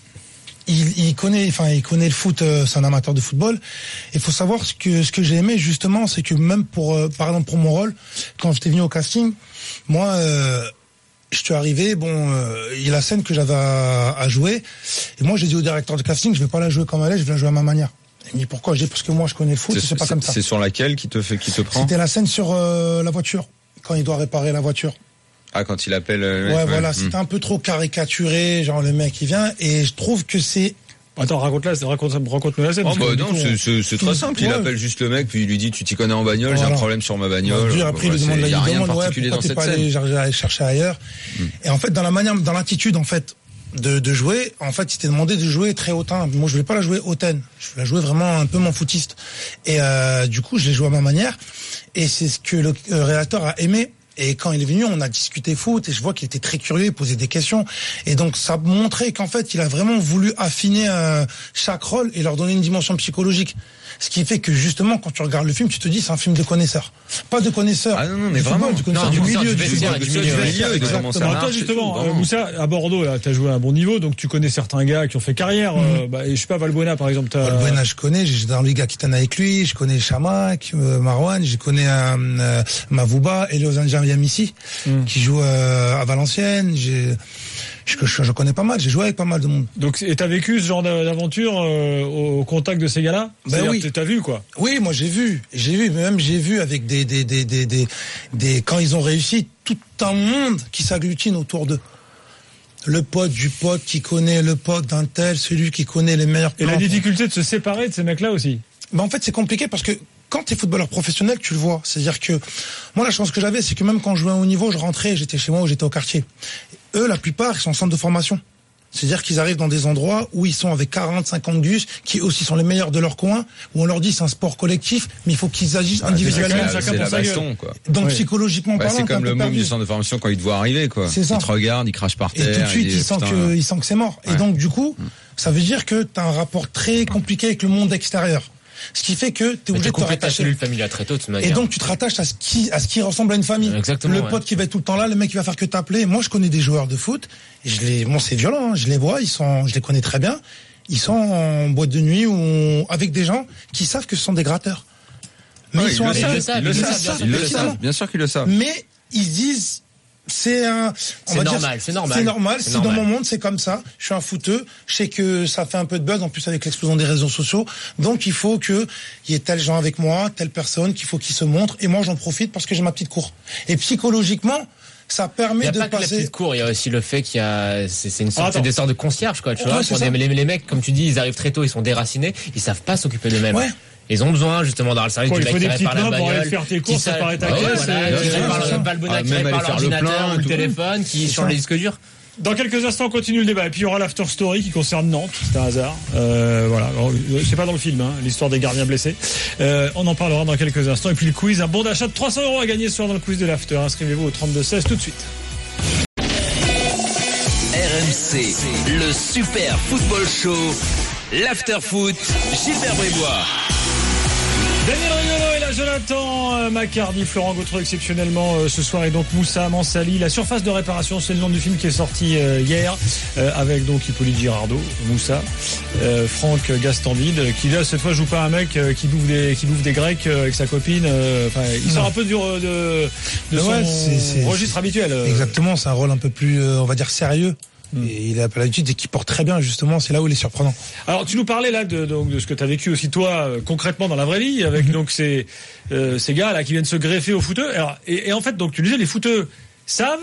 il, il connaît, enfin, il connaît le foot. euh, c'est un amateur de football. Il faut savoir ce que ce que j'ai aimé justement, c'est que même pour, euh, par exemple, pour mon rôle, quand j'étais venu au casting, moi, euh, je suis arrivé. Bon, euh, il y a la scène que j'avais à, à jouer, et moi, j'ai dit au directeur de casting, je vais pas la jouer comme elle est, je vais la jouer à ma manière. Il me dit pourquoi? J'ai dit parce que moi, je connais le foot, et c'est pas comme ça. C'est sur laquelle qui te fait, qui te prend? C'était la scène sur euh, la voiture, quand il doit réparer la voiture. Ah, quand il appelle. euh, le mec, Ouais, voilà, hmm. c'était un peu trop caricaturé, genre le mec qui vient, et je trouve que c'est... Attends, raconte-la, raconte, raconte-nous la scène. Oh parce que bah du non, coup, c'est- c'est c'est très tout- simple. Il ouais. appelle juste le mec, puis il lui dit tu t'y connais en bagnole, j'ai un Voilà. problème sur ma bagnole. Dur, après, il Bah, lui demande, c'est- là, il y a il rien de demande, ouais, particulier dans pourquoi t'es cette pas scène. allé jar- aller chercher ailleurs. Et en fait, dans la manière, dans l'attitude, en fait, de, de jouer, en fait, il t'est demandé de jouer très hautain. Moi, je voulais pas la jouer hautaine. Je voulais la jouer vraiment un peu mon footiste. Et euh, du coup, je l'ai joué à ma manière. Et c'est ce que le euh, réalisateur a aimé. Et quand il est venu, on a discuté foot et je vois qu'il était très curieux, il posait des questions. Et donc, ça montrait qu'en fait, il a vraiment voulu affiner euh, chaque rôle et leur donner une dimension psychologique. Ce qui fait que justement, quand tu regardes le film, tu te dis c'est un film de connaisseurs. Pas de connaisseurs. Ah non, non, du mais football, vraiment. du connaisseur Non, du du milieu, milieu, du du football. vestiaire, du du milieu, milieu, ouais. de comment ça Alors marche. toi justement, et tout, euh, vraiment. Moussa, à Bordeaux, là, t'as joué à un bon niveau, donc tu connais certains gars qui ont fait carrière. euh, bah, et je sais pas, Valbuena par exemple. T'as... Valbuena, je connais, j'ai dans Liga Aquitaine avec lui, je connais Chamak, euh, Marwan, je connais euh, euh, Mavouba, Elio Zanjamiamissi, Mm. qui joue euh, à Valenciennes. J'ai, je, je, je connais pas mal, j'ai joué avec pas mal de monde. Donc, et t'as vécu ce genre d'aventure euh, au contact de ces gars-là? Ben oui. T'as vu quoi? Oui, moi j'ai vu, j'ai vu, même j'ai vu avec des, des, des, des, des, des, quand ils ont réussi, tout un monde qui s'agglutine autour d'eux. Le pote du pote qui connaît le pote d'un tel, celui qui connaît les meilleurs plans. Et la difficulté de se séparer de ces mecs-là aussi. Ben en fait, c'est compliqué parce que quand t'es footballeur professionnel, tu le vois. C'est-à-dire que moi, la chance que j'avais, c'est que même quand je jouais à haut niveau, je rentrais, j'étais chez moi ou j'étais au quartier. Eux, la plupart, ils sont en centre de formation. C'est-à-dire qu'ils arrivent dans des endroits où ils sont avec quarante, cinquante gus, qui aussi sont les meilleurs de leur coin, où on leur dit c'est un sport collectif, mais il faut qu'ils agissent individuellement. C'est, c'est la baston, quoi. Donc oui. psychologiquement bah, parlant, c'est comme le môme du centre de formation quand il te voit arriver, quoi. C'est ça. Il te regarde, il crache par terre. Et tout de suite, il, il sent que, il sent que c'est mort. Ouais. Et donc, du coup, ça veut dire que t'as un rapport très compliqué avec le monde extérieur. Ce qui fait que t'es obligé de te rattacher. Ta cellule familiale très tôt, de toute manière. Et donc tu te rattaches à ce qui, à ce qui ressemble à une famille. Exactement. Le ouais. pote qui va être tout le temps là, le mec qui va faire que t'appeler. Moi, je connais des joueurs de foot. Et je les, bon, c'est violent. Hein, je les vois, ils sont, je les connais très bien. Ils sont en boîte de nuit ou avec des gens qui savent que ce sont des gratteurs. Mais ouais, ils sont ils le savent. Ils le savent. Ils le savent. Bien sûr qu'ils le savent. Mais ils disent. C'est un, on va normal, dire, c'est normal, c'est normal. C'est si normal. Dans mon monde, c'est comme ça. Je suis un footeux. Je sais que ça fait un peu de buzz, en plus avec l'explosion des réseaux sociaux. Donc, il faut que il y ait tel gens avec moi, telle personne, qu'il faut qu'ils se montrent. Et moi, j'en profite parce que j'ai ma petite cour. Et psychologiquement, ça permet de passer. Il n'y a pas que la petite cour, il y a aussi le fait qu'il y a, c'est, c'est une sorte, ah, c'est des sortes de concierges, quoi, tu ouais, vois. Pour des, les, les mecs, comme tu dis, ils arrivent très tôt, ils sont déracinés, ils savent pas s'occuper d'eux-mêmes. Ouais. Ils ont besoin justement dans le service quoi, du mec qui répare la bagnole, aller faire tes courses, réparer ta ouais, caisse, voilà, et... qui répare le balbona, qui répare l'ordinateur ou le téléphone, qui change les disques durs. Dans quelques instants, on continue le débat. Et puis il y aura l'after story qui concerne Nantes. C'est un hasard. Euh, voilà. Alors, c'est pas dans le film, hein, l'histoire des gardiens blessés. Euh, on en parlera dans quelques instants. Et puis le quiz, un bon d'achat de trois cents euros à gagner ce soir dans le quiz de l'after. Inscrivez-vous au trente-deux seize tout de suite. R M C, le super football show, l'after foot, Gilbert Brébois. Daniel Riolo et là Jonathan euh, Macardy, Florent Gautreau exceptionnellement euh, ce soir et donc Moussa Mansali. La surface de réparation, c'est le nom du film qui est sorti euh, hier euh, avec donc Hippolyte Girardot, Moussa, euh, Franck Gastambide qui là cette fois joue pas un mec euh, qui bouffe des qui bouffe des grecs euh, avec sa copine. Enfin, euh, il sort un peu du de, de son ouais, c'est, c'est, registre habituel. Euh. Exactement, c'est un rôle un peu plus, euh, on va dire sérieux. Et il a l'habitude et qui porte très bien justement, c'est là où il est surprenant. Alors tu nous parlais là de, donc, de ce que tu as vécu aussi toi euh, concrètement dans la vraie vie avec mm-hmm. donc ces euh, ces gars là qui viennent se greffer aux footeux. Alors, et, et en fait donc tu disais les footeux savent,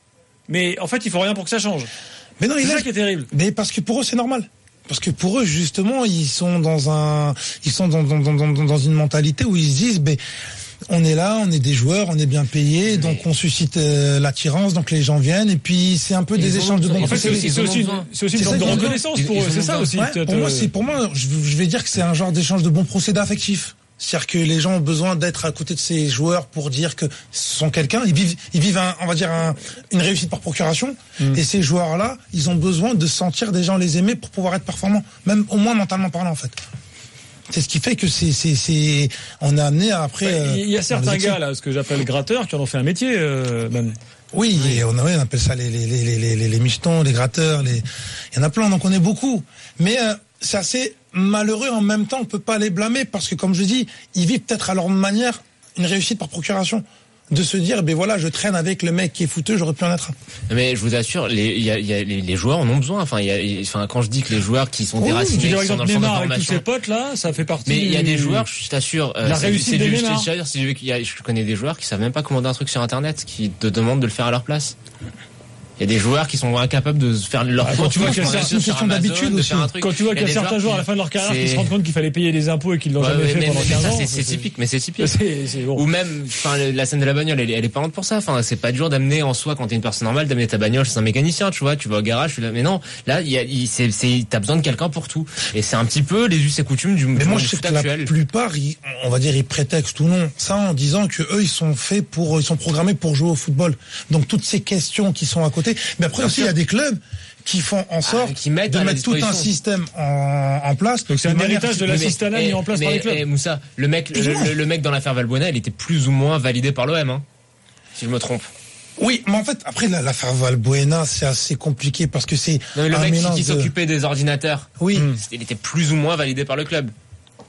mais en fait il faut rien pour que ça change. Mais non, c'est il ça est... qui est terrible. Mais parce que pour eux c'est normal. Parce que pour eux justement ils sont dans un ils sont dans dans dans dans, dans une mentalité où ils se disent ben on est là, on est des joueurs, on est bien payés, donc on suscite euh, l'attirance, donc les gens viennent, et puis c'est un peu des échanges de bons En fait, c'est aussi, c'est aussi, une, c'est aussi une forme de reconnaissance pour eux, c'est ça aussi. Ouais, pour moi, c'est pour moi, je, je vais dire que c'est un genre d'échange de bons procédés affectifs. C'est-à-dire que les gens ont besoin d'être à côté de ces joueurs pour dire que ce sont quelqu'un. Ils vivent, ils vivent, un, on va dire un, une réussite par procuration. Mm. Et ces joueurs-là, ils ont besoin de sentir des gens les aimer pour pouvoir être performants, même au moins mentalement parlant, en fait. C'est ce qui fait que c'est, c'est, c'est, on a amené à après. Euh, il y a certains gars là, ce que j'appelle gratteurs, qui en ont fait un métier, euh, même. Oui, oui. Et on, ouais, on appelle ça les les les les les, les michetons, les gratteurs, les. Il y en a plein, on en connaît beaucoup. Mais euh, c'est assez malheureux en même temps. On peut pas les blâmer parce que, comme je dis, ils vivent peut-être à leur manière une réussite par procuration. De se dire, ben voilà, je traîne avec le mec qui est fouteux, j'aurais pu en être un. Mais je vous assure, les, y a, y a, les, les joueurs en ont besoin. Enfin, y a, y, enfin, quand je dis que les joueurs qui sont oh, déracinés, tu dis, qui sont dans le centre de formation, avec tous ses potes là, ça fait partie. Mais il y a des joueurs, je t'assure, la c'est, réussite c'est des du, Neymar. je, si je, y a, je connais des joueurs qui savent même pas commander un truc sur Internet, qui te demandent de le faire à leur place. Il y a des joueurs qui sont incapables de faire leur ah, quand tu vois qu'il y a c'est une question d'habitude aussi. Quand tu vois qu'il y a certains joueurs à la fin de leur carrière qui se rendent compte qu'il fallait payer des impôts et qu'ils l'ont ouais, jamais ouais, fait mais, pendant mais quinze ça, ans. C'est, c'est typique, mais c'est typique. C'est, c'est bon. Ou même, enfin, la scène de la bagnole, elle, elle est pas honte pour ça. Enfin, c'est pas dur d'amener en soi quand t'es une personne normale d'amener ta bagnole chez un mécanicien, tu vois. Tu vas au garage, tu là, mais non, là, il y a, il, c'est, c'est, t'as besoin de quelqu'un pour tout. Et c'est un petit peu les us et coutumes du monde actuel. Mais moi, je sais que la plupart, ils, on va dire, ils prétextent ou non ça en disant que eux, ils sont faits pour, ils sont programmés pour jouer au football. Donc toutes ces questions qui sont à côté. Mais après aussi, il y a des clubs qui font en sorte ah, qui mettent de mettre tout un système en, en place. Donc c'est un héritage de l'assistanat mis en place mais, par les clubs. Mais Moussa, le mec, le, le, le mec dans l'affaire Valbuena, il était plus ou moins validé par l'O M, hein, si je me trompe. Oui, mais en fait, après l'affaire Valbuena, c'est assez compliqué parce que c'est non, mais le un mec qui, qui de... s'occupait des ordinateurs. Oui, il était plus ou moins validé par le club.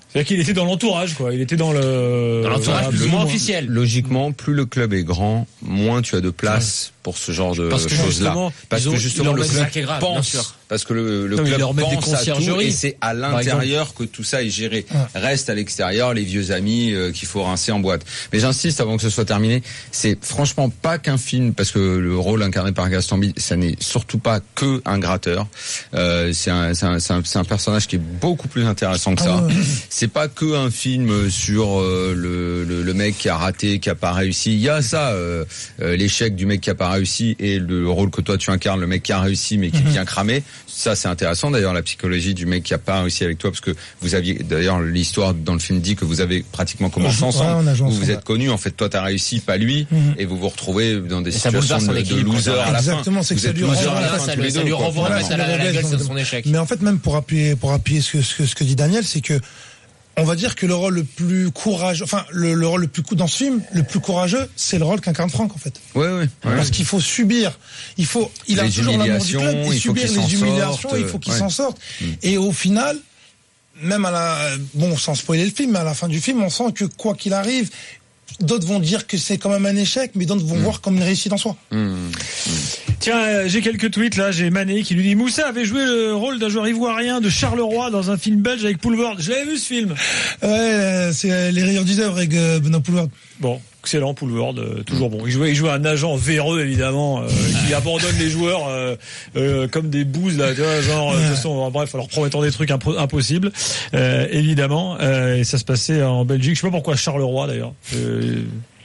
C'est-à-dire qu'il était dans l'entourage, quoi. Il était dans le Dans l'entourage voilà, plus ou le- moins officiel. Logiquement, plus le club est grand, moins tu as de place pour ce genre de Parce que choses-là. justement, Parce ils ont- que ils justement, leur le mettent club ça qui est grave, bien pense, sûr. parce que le, le Non, mais ils club leur mettent des pense à tout, conciergeries, et c'est à par l'intérieur que tout ça est géré. Reste à l'extérieur les vieux amis euh, qu'il faut rincer en boîte. Mais j'insiste avant que ce soit terminé, c'est franchement pas qu'un film, parce que le rôle incarné par Gaston Bide, ça n'est surtout pas que un gratteur. Euh, c'est un, c'est un, c'est un, c'est un personnage qui est beaucoup plus intéressant que ça. C'est pas que un film sur euh, le, le, le mec qui a raté, qui a pas réussi. Il y a ça, euh, euh, l'échec du mec qui a pas réussi et le rôle que toi tu incarnes, le mec qui a réussi mais qui est bien cramé. Ça c'est intéressant d'ailleurs, la psychologie du mec qui a pas réussi avec toi, parce que vous aviez d'ailleurs l'histoire dans le film dit que vous avez pratiquement commencé Ouais, ensemble. on a joué Vous vous ensemble, êtes connus, en fait toi t'as réussi, pas lui, Mhm. et vous vous retrouvez dans des Et ça situations bouleverse son de, de équilibre, loser à la fin. Exactement, c'est que Vous ça êtes lui loser renvoie à la la fin ça tous lui- les ça deux, lui quoi. renvoie Voilà, en fait c'est à la, le la réveil, gueule de donc, son échec. Mais en fait, même pour appuyer, pour appuyer ce que, ce que, ce que dit Daniel, c'est que on va dire que le rôle le plus courageux, enfin le, le rôle le plus cou dans ce film, le plus courageux, c'est le rôle qu'incarne Franck en fait. Ouais, ouais, ouais. Parce qu'il faut subir, il faut, il a Les toujours l'amour du club, humiliations, et il faut subir qu'il s'en les humiliations, sorte, il faut qu'il ouais. s'en sorte. Mm. Et au final, même à la, bon, sans spoiler le film, mais à la fin du film, on sent que quoi qu'il arrive, d'autres vont dire que c'est quand même un échec, mais d'autres vont Mm. voir comme une réussite en soi. Mmh. Tiens, euh, j'ai quelques tweets là. J'ai Mané qui lui dit Moussa avait joué le rôle d'un joueur ivoirien de Charleroi dans un film belge avec Poulvord. Je l'avais vu ce film. Ouais, euh, c'est euh, les rayures du avec euh, Benoît Poulvord. Bon, excellent Poulvord, euh, toujours bon. Il jouait, il jouait un agent véreux évidemment, euh, qui abandonne les joueurs euh, euh, comme des bouses là, tu vois, genre euh, de toute façon, en bref, en leur promettant des trucs impro- impossibles, euh, évidemment. Euh, et ça se passait en Belgique. Je sais pas pourquoi Charleroi d'ailleurs. Euh,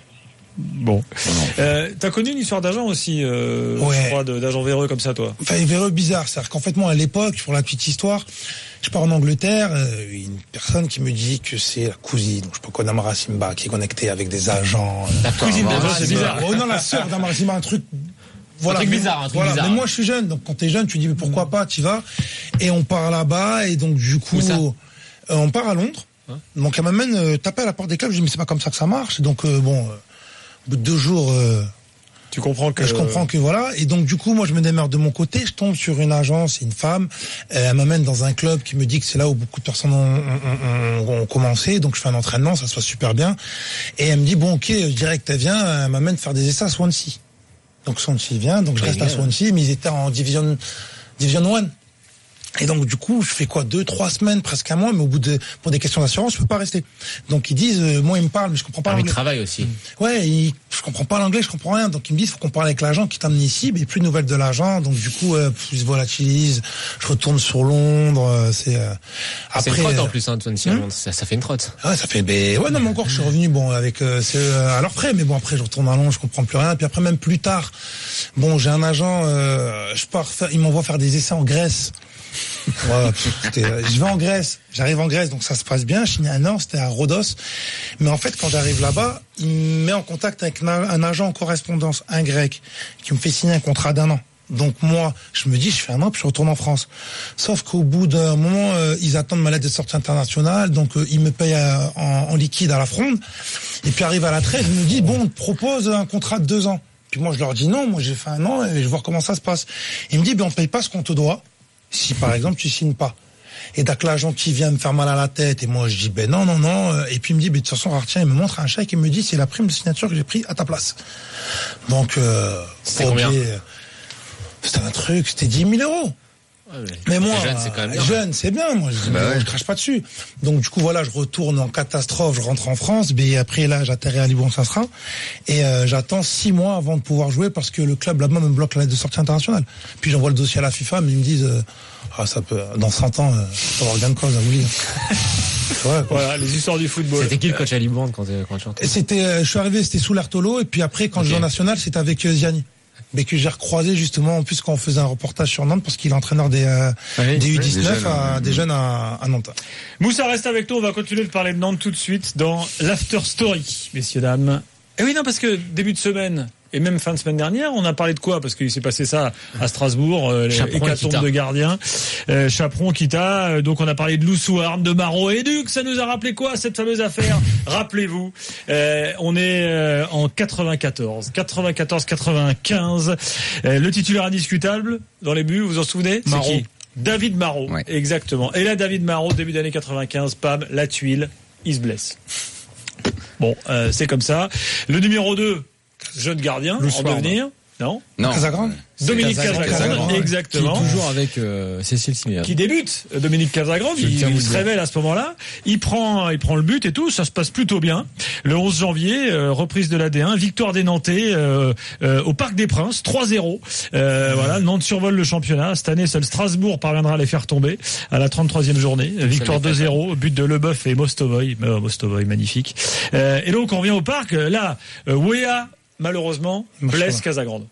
Bon, euh, t'as connu une histoire d'agent aussi, euh, Ouais. je crois, de- d'agent véreux comme ça, toi. Enfin, véreux bizarre, c'est-à-dire qu'en fait, moi, à l'époque, pour la petite histoire, je pars en Angleterre, euh, une personne qui me dit que c'est la cousine, je sais pas quoi, d'Amara Simba, qui est connectée avec des agents. euh, La cousine Amara d'agent, c'est Simba. bizarre. Oh non, la sœur d'Amara Simba, un truc. Voilà, truc mais- bizarre, un truc voilà. bizarre. Mais moi, je suis jeune, donc quand t'es jeune, tu dis mais pourquoi pas, tu vas. Et on part là-bas, et donc du coup, Où ça euh, on part à Londres. Donc elle m'amène euh, taper à la porte des clubs. Je dis mais c'est pas comme ça que ça marche. Donc euh, bon, euh, au bout de deux jours. Euh, Tu comprends que je comprends que voilà, et donc du coup moi je me démerde de mon côté, je tombe sur une agence, une femme, elle m'amène dans un club qui me dit que c'est là où beaucoup de personnes ont, ont, ont, ont commencé, donc je fais un entraînement, ça se passe super bien, et elle me dit bon ok, direct elle vient, elle m'amène faire des essais à Swansea. Donc Swansea vient, donc je reste à Swansea, mais ils étaient en division division one. Et donc du coup, je fais quoi, deux, trois semaines, presque un mois, mais au bout de pour des questions d'assurance, je peux pas rester. Donc ils disent, euh, moi ils me parlent, mais je comprends pas Ah, mais il l'anglais. travaille aussi. Ouais, il, je comprends pas l'anglais, je comprends rien. Donc ils me disent, faut qu'on parle avec l'agent qui t'amène ici, mais plus de nouvelles de l'agent. Donc du coup, euh, il se volatilise. Je retourne sur Londres. euh, C'est euh, C'est après. une trotte en euh, plus, hein, Swansea, hum à Londres. ça, ça fait une trotte. Ouais, ça fait. Ben ouais, non, mais encore, je suis revenu bon avec euh, c'est euh, à leur près, mais bon après je retourne à Londres, je comprends plus rien. Puis après même plus tard, bon j'ai un agent, euh, je pars faire, il m'envoie faire des essais en Grèce. Ouais, pff, c'était, euh, je vais en Grèce, j'arrive en Grèce, donc ça se passe bien. Je signe un an, c'était à Rhodos. Mais en fait, quand j'arrive là-bas, il me met en contact avec un, un agent en correspondance, un grec, qui me fait signer un contrat d'un an. Donc moi, je me dis, je fais un an, puis je retourne en France. Sauf qu'au bout d'un moment, euh, ils attendent ma lettre de sortie internationale, donc euh, ils me payent euh, en, en liquide à la fronde. Et puis arrive à la trêve, ils me disent, bon, on te propose un contrat de deux ans. Puis moi, je leur dis non, moi j'ai fait un an et je vais voir comment ça se passe. Il me dit, ben on paye pas ce qu'on te doit, si par exemple tu signes pas. Et donc l'agent qui vient me faire mal à la tête, et moi je dis ben non, non, non. Et puis il me dit, ben de toute façon, Rartien, il me montre un chèque et me dit, c'est la prime de signature que j'ai pris à ta place. Donc, euh, C'était combien? C'était un truc, c'était dix mille euros. Mais moi, jeune, c'est quand même bien. jeune, c'est bien. Moi, je, Bah ouais. je crache pas dessus. Donc du coup, voilà, je retourne en catastrophe. Je rentre en France. Mais après là, j'atterris à Libourne-Saint-Sera et euh, j'attends six mois avant de pouvoir jouer parce que le club là-bas me bloque la lettre de sortie internationale. Puis j'envoie le dossier à la FIFA, mais ils me disent, euh, ah ça peut, dans cent ans, euh, ça va avoir gain de cause à vous lire. Ouais, quoi. Voilà, les histoires du football. C'était qui le coach à Libourne quand, euh, quand tu chantais? Et c'était, euh, je suis arrivé, c'était sous l'Ertolo, et puis après, quand Ok. je joue en national, c'était avec euh, Ziani. Mais que j'ai recroisé justement, en plus, quand on faisait un reportage sur Nantes, parce qu'il est entraîneur des, euh, Oui, des U des dix-neuf, jeunes, à, euh, des jeunes à, à Nantes. Moussa reste avec nous, on va continuer de parler de Nantes tout de suite dans l'After Story, messieurs, dames. Et oui, non, parce que début de semaine, et même fin de semaine dernière, on a parlé de quoi? Parce qu'il s'est passé ça à Strasbourg, euh, les Chaperon et hécatombes Kita. de gardiens, euh, Chaperon, Kita, euh, donc on a parlé de Lousouarn, de Marot et Duc, ça nous a rappelé quoi, cette fameuse affaire? Rappelez-vous, euh, on est euh, en quatre-vingt-quatorze, quatre-vingt-quatorze quatre-vingt-quinze, euh, le titulaire indiscutable dans les buts, vous vous en souvenez? C'est Marot. qui? David Marot, Ouais. exactement. Et là, David Marot, début d'année quatre-vingt-quinze, pam, la tuile, il se blesse. Bon, euh, c'est comme ça. Le numéro deux, jeune gardien, Lou en Sward. devenir. Non, Non. Casagrande. Dominique Casagrande, Casagrande, Casagrande, exactement. Qui est toujours avec euh, Cécile Siméon. Qui débute, Dominique Casagrande, Je il, tiens à vous il le se dire. révèle à ce moment-là, il prend, il prend le but et tout, ça se passe plutôt bien. Le onze janvier, euh, reprise de la D un, victoire des Nantais euh, euh, au Parc des Princes, trois zéro. Euh, voilà, Nantes survole le championnat. Cette année, seul Strasbourg parviendra à les faire tomber à la trente-troisième journée. Victoire deux zéro, but de Leboeuf et Mostovoy, euh, Mostovoy magnifique. Euh, et donc on revient au Parc, là, euh, Wea, malheureusement, blesse Casagrande.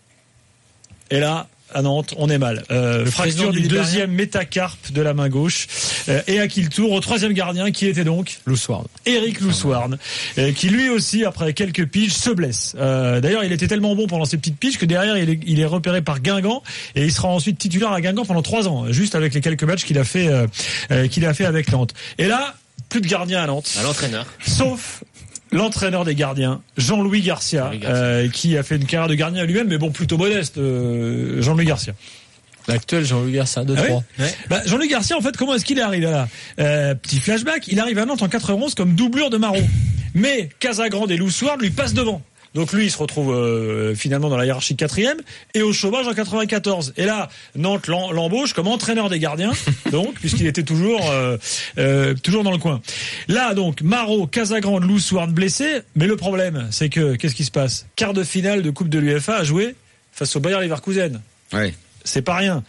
Et là, à Nantes, on est mal. Euh, fracture du, du deuxième métacarpe de la main gauche. Euh, et à qui le tour au troisième gardien qui était donc Lou Sward. Eric Loussoirne, euh, qui lui aussi, après quelques piges, se blesse. Euh, d'ailleurs, il était tellement bon pendant ces petites piges que derrière, il est, il est repéré par Guingamp et il sera ensuite titulaire à Guingamp pendant trois ans, juste avec les quelques matchs qu'il a fait, euh, euh, qu'il a fait avec Nantes. Et là, plus de gardien à Nantes. À l'entraîneur. Sauf l'entraîneur des gardiens, Jean-Louis Garcia, Jean-Louis Garcia. Euh, qui a fait une carrière de gardien lui-même, mais bon, plutôt modeste, euh, Jean-Louis Garcia. L'actuel Jean-Louis Garcia, deux Ah trois. oui bah, Jean-Louis Garcia, en fait, comment est-ce qu'il est arrivé là euh, Petit flashback, il arrive à Nantes en quatre-vingt-onze comme doublure de Marot. Mais Casagrande et Loussoirne lui passent devant. Donc lui, il se retrouve euh, finalement dans la hiérarchie quatrième et au chômage en quatre-vingt-quatorze. Et là, Nantes l'em- l'embauche comme entraîneur des gardiens, donc puisqu'il était toujours euh, euh, toujours dans le coin. Là, donc Marot, Casagrande, Loussoirne blessés. Mais le problème, c'est que qu'est-ce qui se passe ? Quart de finale de Coupe de l'U F A à jouer face au Bayer Leverkusen. Ouais. C'est pas rien.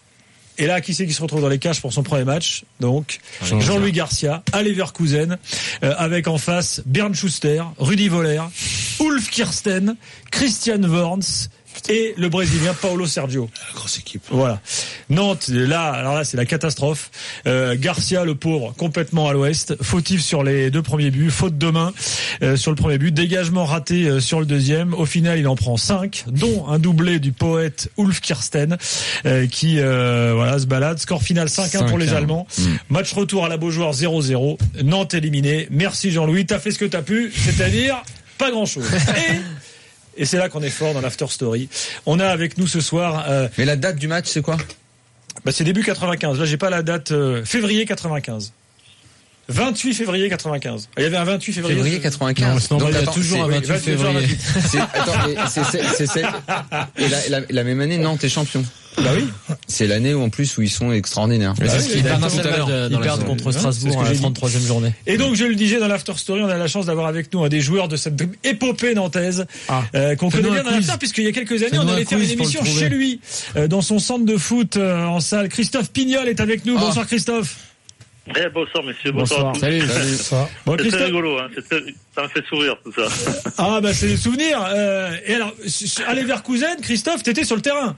Et là, qui c'est qui se retrouve dans les cages pour son premier match ? Donc, Jean- Jean-Louis Garcia, à Leverkusen, euh, avec en face Bernd Schuster, Rudi Voller, Ulf Kirsten, Christian Worns et le Brésilien Paulo Sergio. La grosse équipe. Voilà. Nantes, là, alors là, c'est la catastrophe. Euh, Garcia, le pauvre, complètement à l'ouest. Fautif sur les deux premiers buts. Faute de main euh, sur le premier but. Dégagement raté euh, sur le deuxième. Au final, il en prend cinq, dont un doublé du poète Ulf Kirsten, euh, qui euh, voilà se balade. Score final cinq un pour les cinq un. Allemands. Mmh. Match retour à la Beaujoire zéro zéro. Nantes éliminé. Merci Jean-Louis. T'as fait ce que t'as pu, c'est-à-dire pas grand-chose. Et Et c'est là qu'on est fort dans l'after story. On a avec nous ce soir. Euh, Mais la date du match, c'est quoi ? bah c'est début quatre-vingt-quinze. Là, j'ai pas la date. Euh, février quatre-vingt-quinze. vingt-huit février quatre-vingt-quinze. Il y avait un vingt-huit février. Février quatre-vingt-quinze. Non, Donc, il y a attends, toujours un c'est- vingt-huit février. c'est- Attends, mais c'est c'est- c'est celle- Et la, la, la même année, Nantes est champion. Bah oui. C'est l'année où en plus où ils sont extraordinaires. Mais Bah c'est oui, ce qu'il mais a dit dans tout cette à l'heure. match de- Ils dans la perdent saison. contre c'est ce Strasbourg que à j'ai la dit. trente-troisième journée. Et donc, je le disais dans l'after story, on a la chance d'avoir avec nous un des joueurs de cette épopée nantaise Ah. euh, qu'on Fais-nous connaît un bien dans quiz. l'after, puisqu'il y a quelques années, Fais-nous on un allait faire une quiz pour le émission trouver. chez lui, euh, dans son centre de foot euh, en salle. Christophe Pignol est avec nous. Ah. Bonsoir Christophe. Eh, bonsoir messieurs, Bonsoir. bonsoir, à tous. Salut. Ça. Bon, C'est très Christophe. rigolo, hein. c'est très- ça me fait sourire tout ça. Ah bah c'est des souvenirs. Euh, et alors, à Leverkusen, Christophe, t'étais sur le terrain.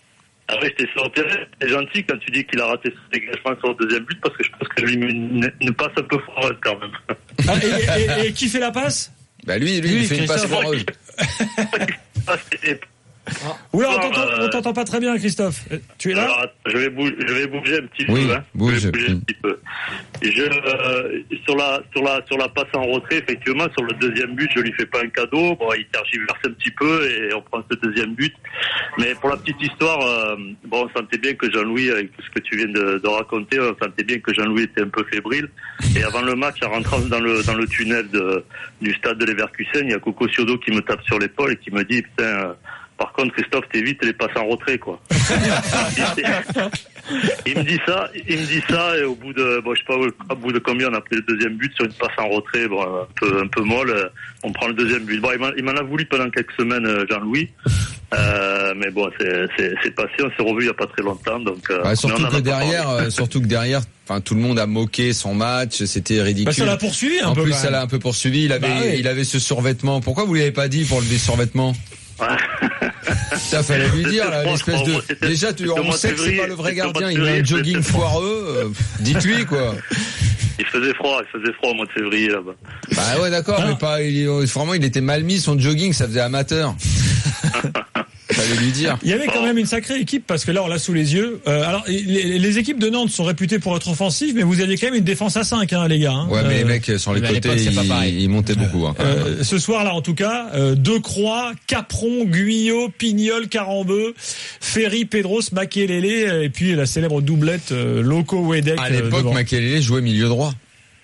Ah oui, j'étais sur le terrain, c'est gentil quand tu dis qu'il a raté ce dégagement sur le deuxième but parce que je pense que lui une, une passe un peu foireuse quand même. Ah, et, et- et- et qui fait la passe ? Bah lui, lui, Lui, il fait une passe Christophe. foireuse. Ah, c'était- Oula, on Non, t'entend, euh, on t'entend pas très bien, Christophe. Euh, Tu es là ? Alors, je vais bouger, je vais bouger un petit Oui, peu. Hein. bouge. Je vais bouger un Mm. petit peu. Je, euh, sur la, sur la, sur la passe en retrait, effectivement, sur le deuxième but, je lui fais pas un cadeau. Bon, il tergiverse un petit peu et on prend ce deuxième but. Mais pour la petite histoire, euh, bon, on sentait bien que Jean-Louis, avec tout ce que tu viens de, de raconter, on sentait bien que Jean-Louis était un peu fébrile. Et avant le match, en rentrant dans le, dans le tunnel de, du stade de Leverkusen, il y a Coco Ciodo qui me tape sur l'épaule et qui me dit, putain, euh, par contre, Christophe, t'évites les passes en retrait, quoi. Il me dit ça, il me dit ça, et au bout de, bon, je sais pas, au bout de combien on a pris le deuxième but sur une passe en retrait, bon, un peu, un peu molle, euh, on prend le deuxième but. Bon, il m'en, il m'en a voulu pendant quelques semaines, euh, Jean-Louis, euh, mais bon, c'est, c'est, c'est passé, on s'est revu il y a pas très longtemps, donc. Euh, Ouais, mais surtout on en a que pas derrière, parlé. euh, surtout que derrière, enfin tout le monde a moqué son match, c'était ridicule. Bah, ça l'a poursuivi un en peu. plus, quand ça même. l'a un peu poursuivi. Il avait, Bah ouais. il avait ce survêtement. Pourquoi vous lui avez pas dit pour le survêtement Ça fallait lui dire, là, C'était l'espèce froid, de. froid, c'était- Déjà, tu, c'était au on mois de sait que c'est février, pas le vrai c'était au mois de gardien. Il a un février, jogging c'était froid. foireux. euh, Dites-lui quoi. Il faisait froid, il faisait froid au mois de février, là-bas. Bah ouais, d'accord, mais pas. Il, vraiment, il était mal mis son jogging. Ça faisait amateur. Fallait lui dire. Il y avait quand même une sacrée équipe parce que là on l'a sous les yeux. Euh, alors les, les équipes de Nantes sont réputées pour être offensives, mais vous aviez quand même une défense à cinq, hein, les gars. Hein. Ouais, mais euh, les mecs sur les côtés, ils, ils montaient beaucoup. Hein, euh, ce soir-là, en tout cas, euh, Decroix, Capron, Guyot, Pignol, Carambeu, Ferry, Pedros, Makelele, et puis la célèbre doublette euh, Loco Wedek. À l'époque, euh, Makelele jouait milieu droit.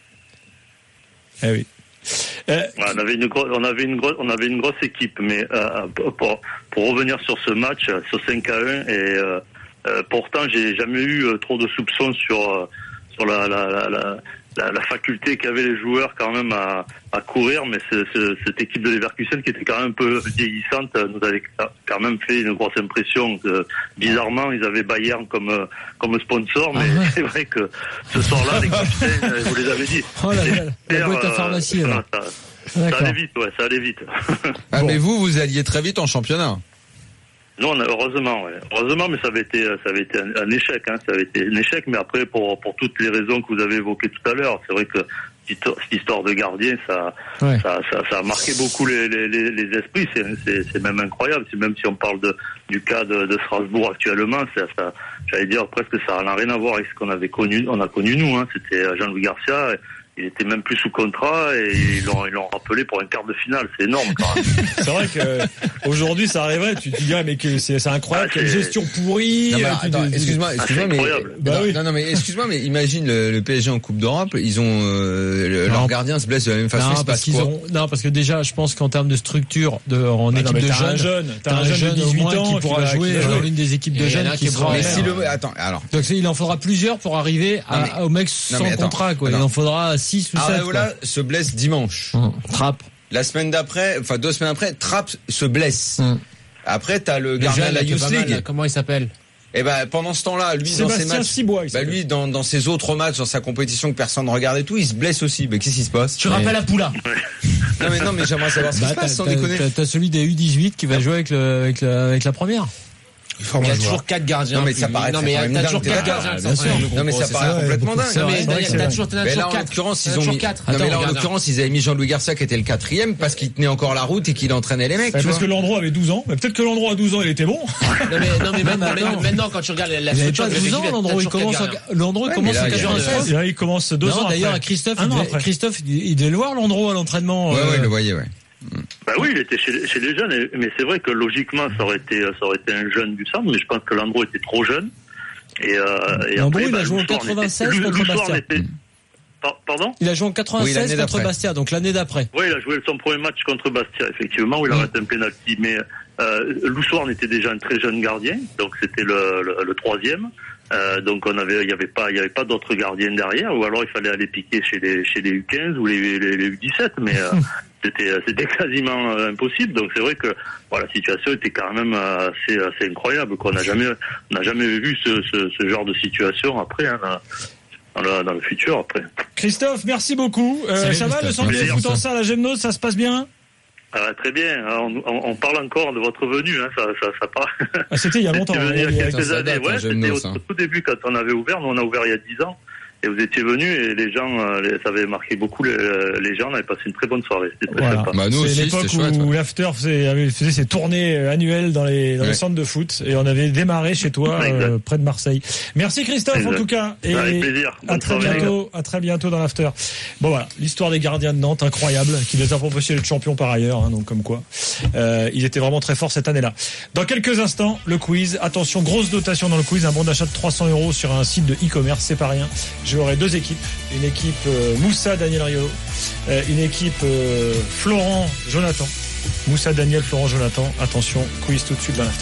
Eh oui. Euh, ouais, on avait une grosse, on avait une grosse, on avait une grosse équipe, mais euh, pour pour revenir sur ce match, ce cinq à un, et euh, euh, pourtant j'ai jamais eu euh, trop de soupçons sur euh, sur la la, la la la la faculté qu'avaient les joueurs quand même à à courir, mais c'est, c'est, cette équipe de Leverkusen qui était quand même un peu vieillissante nous avait quand même fait une grosse impression. Que, bizarrement, ils avaient Bayern comme comme sponsor, mais ah ouais. C'est vrai que ce soir-là, les capitaines, vous les avez dit. Oh la, la, la boîte à pharmacie. Euh, ça, ça, ça allait vite, ouais, ça allait vite. Ah bon. Mais vous, vous alliez très vite en championnat. Non, heureusement, ouais. heureusement, mais ça avait été, ça avait été un, un échec, hein. Ça avait été un échec, mais après, pour pour toutes les raisons que vous avez évoquées tout à l'heure, c'est vrai que cette histoire de gardien, ça, ouais. ça, ça, ça a marqué beaucoup les, les, les esprits. C'est, c'est, c'est même incroyable. C'est même si on parle de, du cas de, de Strasbourg actuellement, ça, ça, j'allais dire presque ça n'a rien à voir avec ce qu'on avait connu, on a connu nous. Hein. C'était Jean-Louis Garcia. Il était même plus sous contrat et ils l'ont, ils l'ont rappelé pour un quart de finale. C'est énorme, quand même. C'est vrai que aujourd'hui, ça arriverait. Tu te dirais, mais que c'est, c'est incroyable. Ah, c'est... Quelle gestion pourrie. Non, mais, attends, tu, excuse-moi, excuse-moi, ah, mais, bah non, oui. non, non, mais excuse-moi, mais imagine le, le P S G en Coupe d'Europe. Ils ont, euh, le, leur gardien se blesse de la même façon. Non, il se parce passe qu'ils quoi ont, non, parce que déjà, je pense qu'en termes de structure, de, en ah, équipe non, de t'as jeunes, un jeune, t'as, t'as un jeune de dix-huit ans qui pourra qui jouer va, qui dans l'une des équipes de jeunes qui sera. Mais si le, attends, alors. Donc il en faudra plusieurs pour arriver à, mais, au mec sans attends, contrat, quoi. Il en faudra six ou sept. Ah, voilà, se blesse dimanche. Mmh. Trapp. La semaine d'après, enfin deux semaines après, Trapp se blesse. Mmh. Après, t'as le gardien de la Youth League. Mal, comment il s'appelle? Et ben pendant ce temps-là, lui Sébastien dans ses matchs, Cibois, bah lui dans dans ses autres matchs, dans sa compétition que personne ne regarde et tout, il se blesse aussi. Mais qu'est-ce qui se passe? Tu mais... rappelles à Poula. Non mais non mais j'aimerais savoir ce qui bah, se passe sans déconner. T'as, t'as celui des U dix-huit qui va jouer avec le avec la avec la première. Il y a toujours quatre gardiens. Non mais ça paraît. Non mais t'as toujours quatre gardiens. Bien sûr. Non mais ça paraît complètement dingue. Non mais t'as toujours t'as toujours quatre. En l'occurrence ils ont mis. Non mais là en l'occurrence ils avaient mis Jean-Louis Garcia qui était le quatrième parce qu'il tenait encore la route et qu'il entraînait les mecs. Parce que Landreau avait douze ans. Peut-être que Landreau à douze ans il était bon. Non mais non mais maintenant quand tu regardes la structure de douze ans Landreau il commence Landreau commence en quatre-vingt-seize. Il commence deux ans. D'ailleurs à Christophe Christophe il devait le voir Landreau à l'entraînement. Ouais ouais il le voyait ouais. Bah oui, il était chez, chez les jeunes, mais c'est vrai que logiquement, ça aurait été, ça aurait été un jeune du centre, mais je pense que Landreau était trop jeune. Et, euh, et Landreau, après, il bah, a joué en quatre-vingt-seize était, contre Bastia. Était, pardon? Il a joué en quatre-vingt-seize oui, contre Bastia, donc l'année d'après. Oui, il a joué son premier match contre Bastia, effectivement, où il a raté un penalty. Mais euh, Loussoirne était déjà un très jeune gardien, donc c'était le, le, le troisième. Euh, donc on avait, il y avait pas, il y avait pas d'autres gardiens derrière, ou alors il fallait aller piquer chez les chez les U quinze ou les les, les U dix-sept, mais euh, c'était c'était quasiment euh, impossible. Donc c'est vrai que voilà, la situation était quand même assez assez incroyable. Qu'on n'a jamais on n'a jamais vu ce, ce ce genre de situation après. Hein, dans le, dans le futur après. Christophe, merci beaucoup. Euh, ça va le centre de foot en salle à Gemnos, ça se passe bien? Ah, très bien. On, on, on parle encore de votre venue, hein. ça, ça, ça part. Ah, c'était il y a longtemps. C'était il y a quelques ça années. date, Ouais, c'était Gemnos, au hein. tout début quand on avait ouvert. Nous, on a ouvert il y a dix ans. Et vous étiez venus et les gens, les, ça avait marqué beaucoup les, les gens. On avait passé une très bonne soirée. C'était très voilà. sympa. Bah, nous c'est aussi, l'époque chouette, où ouais. l'After faisait, faisait ses tournées annuelles dans les, dans ouais. les centres de foot. Et on avait démarré chez toi, euh, près de Marseille. Merci Christophe, exact. En tout cas. Et avec plaisir. À très soirée, bientôt, à très bientôt dans l'After. Bon voilà, l'histoire des gardiens de Nantes, incroyable, qui les a propulsés le champion par ailleurs, hein, donc comme quoi. Euh, ils étaient vraiment très forts cette année-là. Dans quelques instants, le quiz. Attention, grosse dotation dans le quiz, un bon d'achat de trois cents euros sur un site de e-commerce, c'est pas rien. J'aurai deux équipes. Une équipe euh, Moussa, Daniel Riolo. Euh, une équipe euh, Florent, Jonathan. Moussa, Daniel, Florent, Jonathan. Attention, quiz tout de suite dans l'after.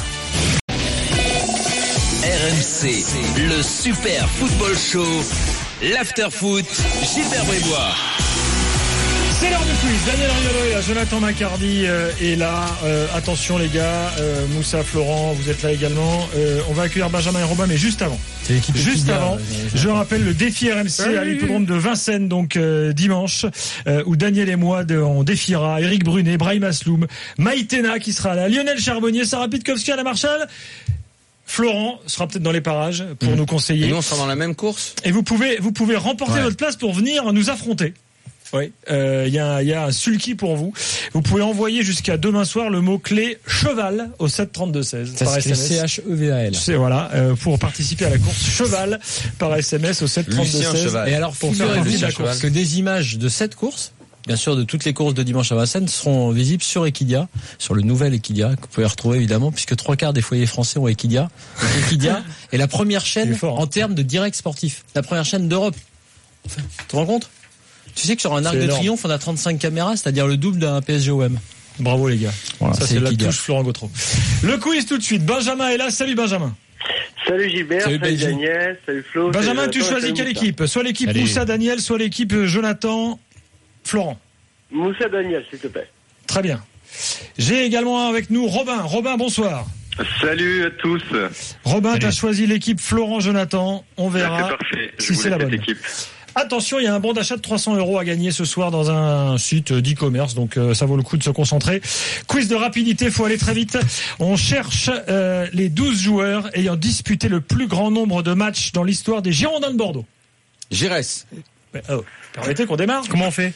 R M C, le super football show. L'after foot, Gilbert Brébois. C'est l'heure du quiz. Daniel Riolo est là, Jonathan Macardy euh, est là. Euh, attention les gars, euh, Moussa, Florent, vous êtes là également. Euh, on va accueillir Benjamin et Robin, mais juste avant. C'est l'équipe juste Kidia, avant, là, je rappelle le défi R M C oui, à l'hippodrome de Vincennes, donc euh, dimanche, euh, où Daniel et moi de, on défiera Eric Brunet, Brahim Asloum, Maïtena qui sera là, Lionel Charbonnier, Sarah Pitkowski à la Marchal. Florent sera peut-être dans les parages pour mmh. nous conseiller. Et nous on sera dans la même course. Et vous pouvez, vous pouvez remporter ouais. votre place pour venir nous affronter. Oui, il euh, y, y a un sulky pour vous. Vous pouvez envoyer jusqu'à demain soir le mot-clé cheval au sept trente-deux seize par S M S. C H E V A L. C'est voilà, euh, pour participer à la course cheval par S M S au sept trente-deux seize. Et alors, pour faire la course, que des images de cette course, bien sûr, de toutes les courses de dimanche à Vincennes, seront visibles sur Equidia, sur le nouvel Equidia, que vous pouvez retrouver évidemment, puisque trois quarts des foyers français ont Equidia. Donc, Equidia est la première chaîne fort, hein. en termes de direct sportif. La première chaîne d'Europe. Enfin, tu te rends compte? Tu sais que sur un Arc de Triomphe, on a trente-cinq caméras, c'est-à-dire le double d'un P S G O M. Bravo les gars. Voilà, ça c'est, c'est la touche Florent Gautreau. Le quiz tout de suite. Benjamin est là. Salut Benjamin. Salut Gilbert, salut, salut Daniel, salut Flo. Benjamin, salut tu choisis quelle équipe? Soit l'équipe Allez. Moussa Daniel, soit l'équipe Jonathan Florent. Moussa Daniel, s'il te plaît. Très bien. J'ai également avec nous Robin. Robin, bonsoir. Salut à tous. Robin, tu as choisi l'équipe Florent Jonathan. On verra c'est parfait. si c'est la bonne équipe. Attention, il y a un bon d'achat de trois cents euros à gagner ce soir dans un site d'e-commerce, donc euh, ça vaut le coup de se concentrer. Quiz de rapidité, faut aller très vite. On cherche euh, les douze joueurs ayant disputé le plus grand nombre de matchs dans l'histoire des Girondins de Bordeaux. Giresse. Mais, oh, permettez qu'on démarre. Comment on fait?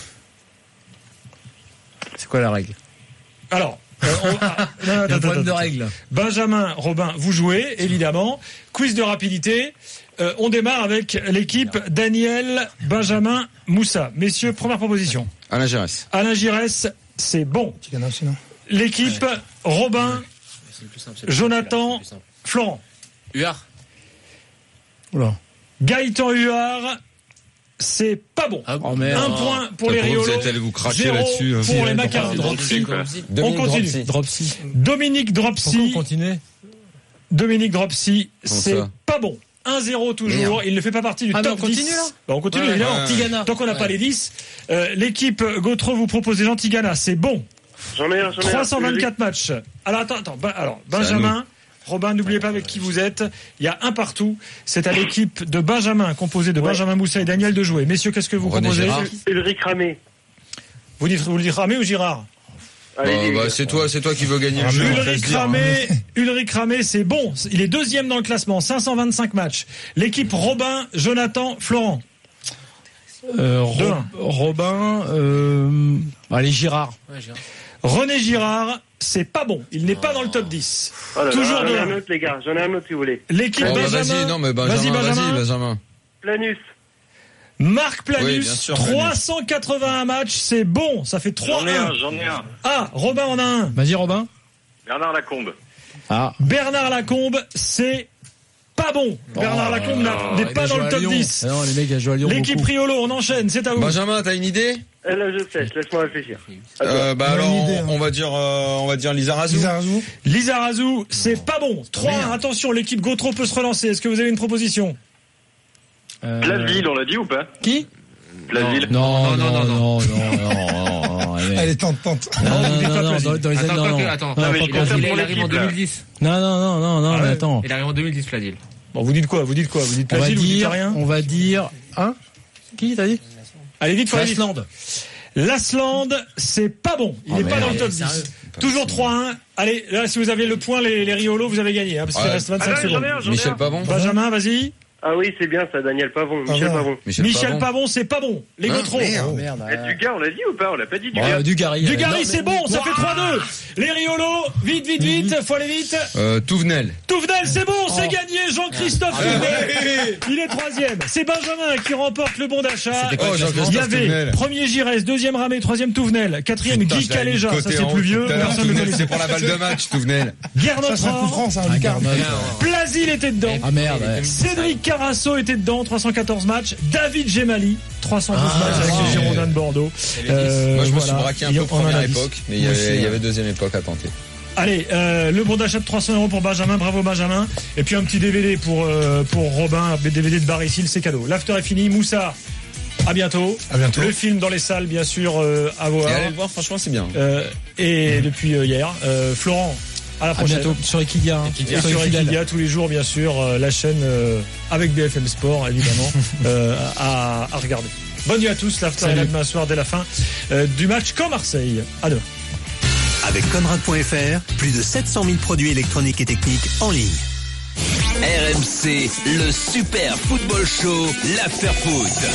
C'est quoi la règle? Alors, euh, on, ah, non, non, il y a un problème de règle. Benjamin, Robin, vous jouez, évidemment. Quiz de rapidité. Euh, on démarre avec l'équipe Daniel, Benjamin, Moussa. Messieurs, première proposition. Alain Giresse. Alain Giresse, c'est bon. L'équipe ouais. Robin, Jonathan, Florent. Huard. Oula. Gaëtan Huard, c'est pas bon. Ah, oh, un point pour les Riolos. Vous êtes allé vous cracher zéro là-dessus. Pour Hein. les Macarons. Dropsy. On continue. Dropsy. Dominique Dropsy. On continue. Dominique Dropsy, c'est ça pas bon. un zéro toujours, Merde. Il ne fait pas partie du ah top non, on continue, dix. Là bah, on continue, ouais, évidemment. ouais, Tigana. Tant qu'on n'a ouais. pas les dix. Euh, l'équipe Gautreau vous propose des gens Tigana, c'est bon. J'en ai un, j'en ai un. trois cent vingt-quatre matchs. Alors attends, attends. Ben, alors, Benjamin, Robin, n'oubliez pas avec qui vous êtes. Il y a un partout. C'est à l'équipe de Benjamin, composée de ouais. Benjamin Moussa et Daniel de jouer. Messieurs, qu'est-ce que vous René proposez? Ulrich Ramé. Vous dites, vous le dites Ramé ou Girard? Allez, bah, bah, c'est toi, c'est toi qui veux gagner le jeu. Ulrich Ramé, Ulrich Ramé, c'est bon. Il est deuxième dans le classement, cinq cent vingt-cinq matchs. L'équipe Robin, Jonathan, Florent. Euh, Ro- Robin, euh, allez Girard. Ouais, Girard. René Girard, c'est pas bon. Il n'est oh. pas dans le top dix. Oh là Toujours là, de j'en ai un autre, les gars. J'en ai un autre si vous voulez. L'équipe oh, bah, Benjamin. Vas-y, non, mais Benjamin, vas-y, Benjamin. Vas-y, Benjamin. Planus. Marc Planus, oui, bien sûr, trois cent quatre-vingts matchs, c'est bon, ça fait trois un. J'en ai un, j'en ai un. Ah, Robin en a un. Vas-y Robin. Bernard Lacombe. Ah. Bernard Lacombe, c'est pas bon. Oh, Bernard Lacombe oh, n'est pas dans le top dix. Non, les mecs, ils jouent à Lyon. L'équipe beaucoup. Riolo, on enchaîne, c'est à vous. Benjamin, t'as une idée? Eh là, je sais, laisse-moi réfléchir. Euh, bah on alors, idée, hein. on va dire, euh, on va dire Lizarazu. Lizarazu. Lizarazu, c'est pas bon. trois un, attention, l'équipe Gautreau peut se relancer. Est-ce que vous avez une proposition? euh... Plaville, on l'a dit ou pas? Qui? Plaville. Non, non, non, non, non, non, non, non. Elle est tentante. Non, non, non, non, dans, dans les années, non, non. Attends, non, mais je pense il pour arrive en l'équipe, deux mille dix. Non, non, non, non, non, mais attends. Il arrive en deux mille dix, Plaville. Bon, vous dites quoi? Vous dites quoi? Vous dites On va Plaville, vous dites dire, rien? on va dire, hein? Qui t'as dit? Allez vite, faut aller vite. Lasland. Lasland, c'est pas bon. Il n'est oh, pas dans le top sérieux. dix. Toujours trois un. Allez, là, si vous avez le point, les, les Riolos, vous avez gagné, hein, parce qu'il ouais. reste vingt-cinq ah, secondes. Ai, Michel Pavon. Benjamin, vas-y. Ah oui, c'est bien ça, Daniel Pavon. Michel Pavon. Pavon. Michel, Michel Pavon, Pavon, c'est pas bon. Les hein, Gautreaux. merde. Merde. Et Dugas, on l'a dit ou pas? On l'a pas dit, Dugas. Ouais, Dugarry. Dugarry, c'est bon, ça fait trois deux. Les Riolos, vite, vite, vite, faut aller vite. Euh, Touvenel. Touvenel, c'est bon, c'est gagné, Jean-Christophe Touvenel. Il est troisième. C'est Benjamin qui remporte le bon d'achat. Oh, Il y avait premier Giresse, deuxième Ramé, troisième Touvenel, quatrième Guy Caléja, ça c'est plus vieux. Personne ne connaît. C'est pour la balle de match, Touvenel. Ça, c'est un coup franc, ça, Lucas. Plasile était dedans. Ah merde. Ouais. Cédric Carasso était dedans, trois cent quatorze matchs. David Gemali, trois cent douze Ah, matchs avec ouais. les Girondins de Bordeaux. Euh, Moi, je me voilà. suis braqué un Et peu on en première a dix. époque, mais il y, avait, il y avait deuxième époque à tenter. Allez, euh, le bon d'achat de trois cents euros pour Benjamin, bravo Benjamin. Et puis un petit D V D pour, euh, pour Robin, D V D de Barry Seal, c'est cadeau. L'after est fini, Moussa, à bientôt. À bientôt. Le film dans les salles, bien sûr, euh, à voir. Et allez le voir, franchement, c'est bien. Euh, et depuis euh, hier, euh, Florent, à la prochaine. À bientôt sur Equidia. Hein. Et sur Equidia tous les jours, bien sûr, euh, la chaîne euh, avec B F M Sport, évidemment, euh, à, à regarder. Bonne nuit à tous, l'after est là demain soir dès la fin euh, du match Caen Marseille. À demain. Avec Conrad point F R, plus de sept cent mille produits électroniques et techniques en ligne. R M C, le super football show, l'after foot.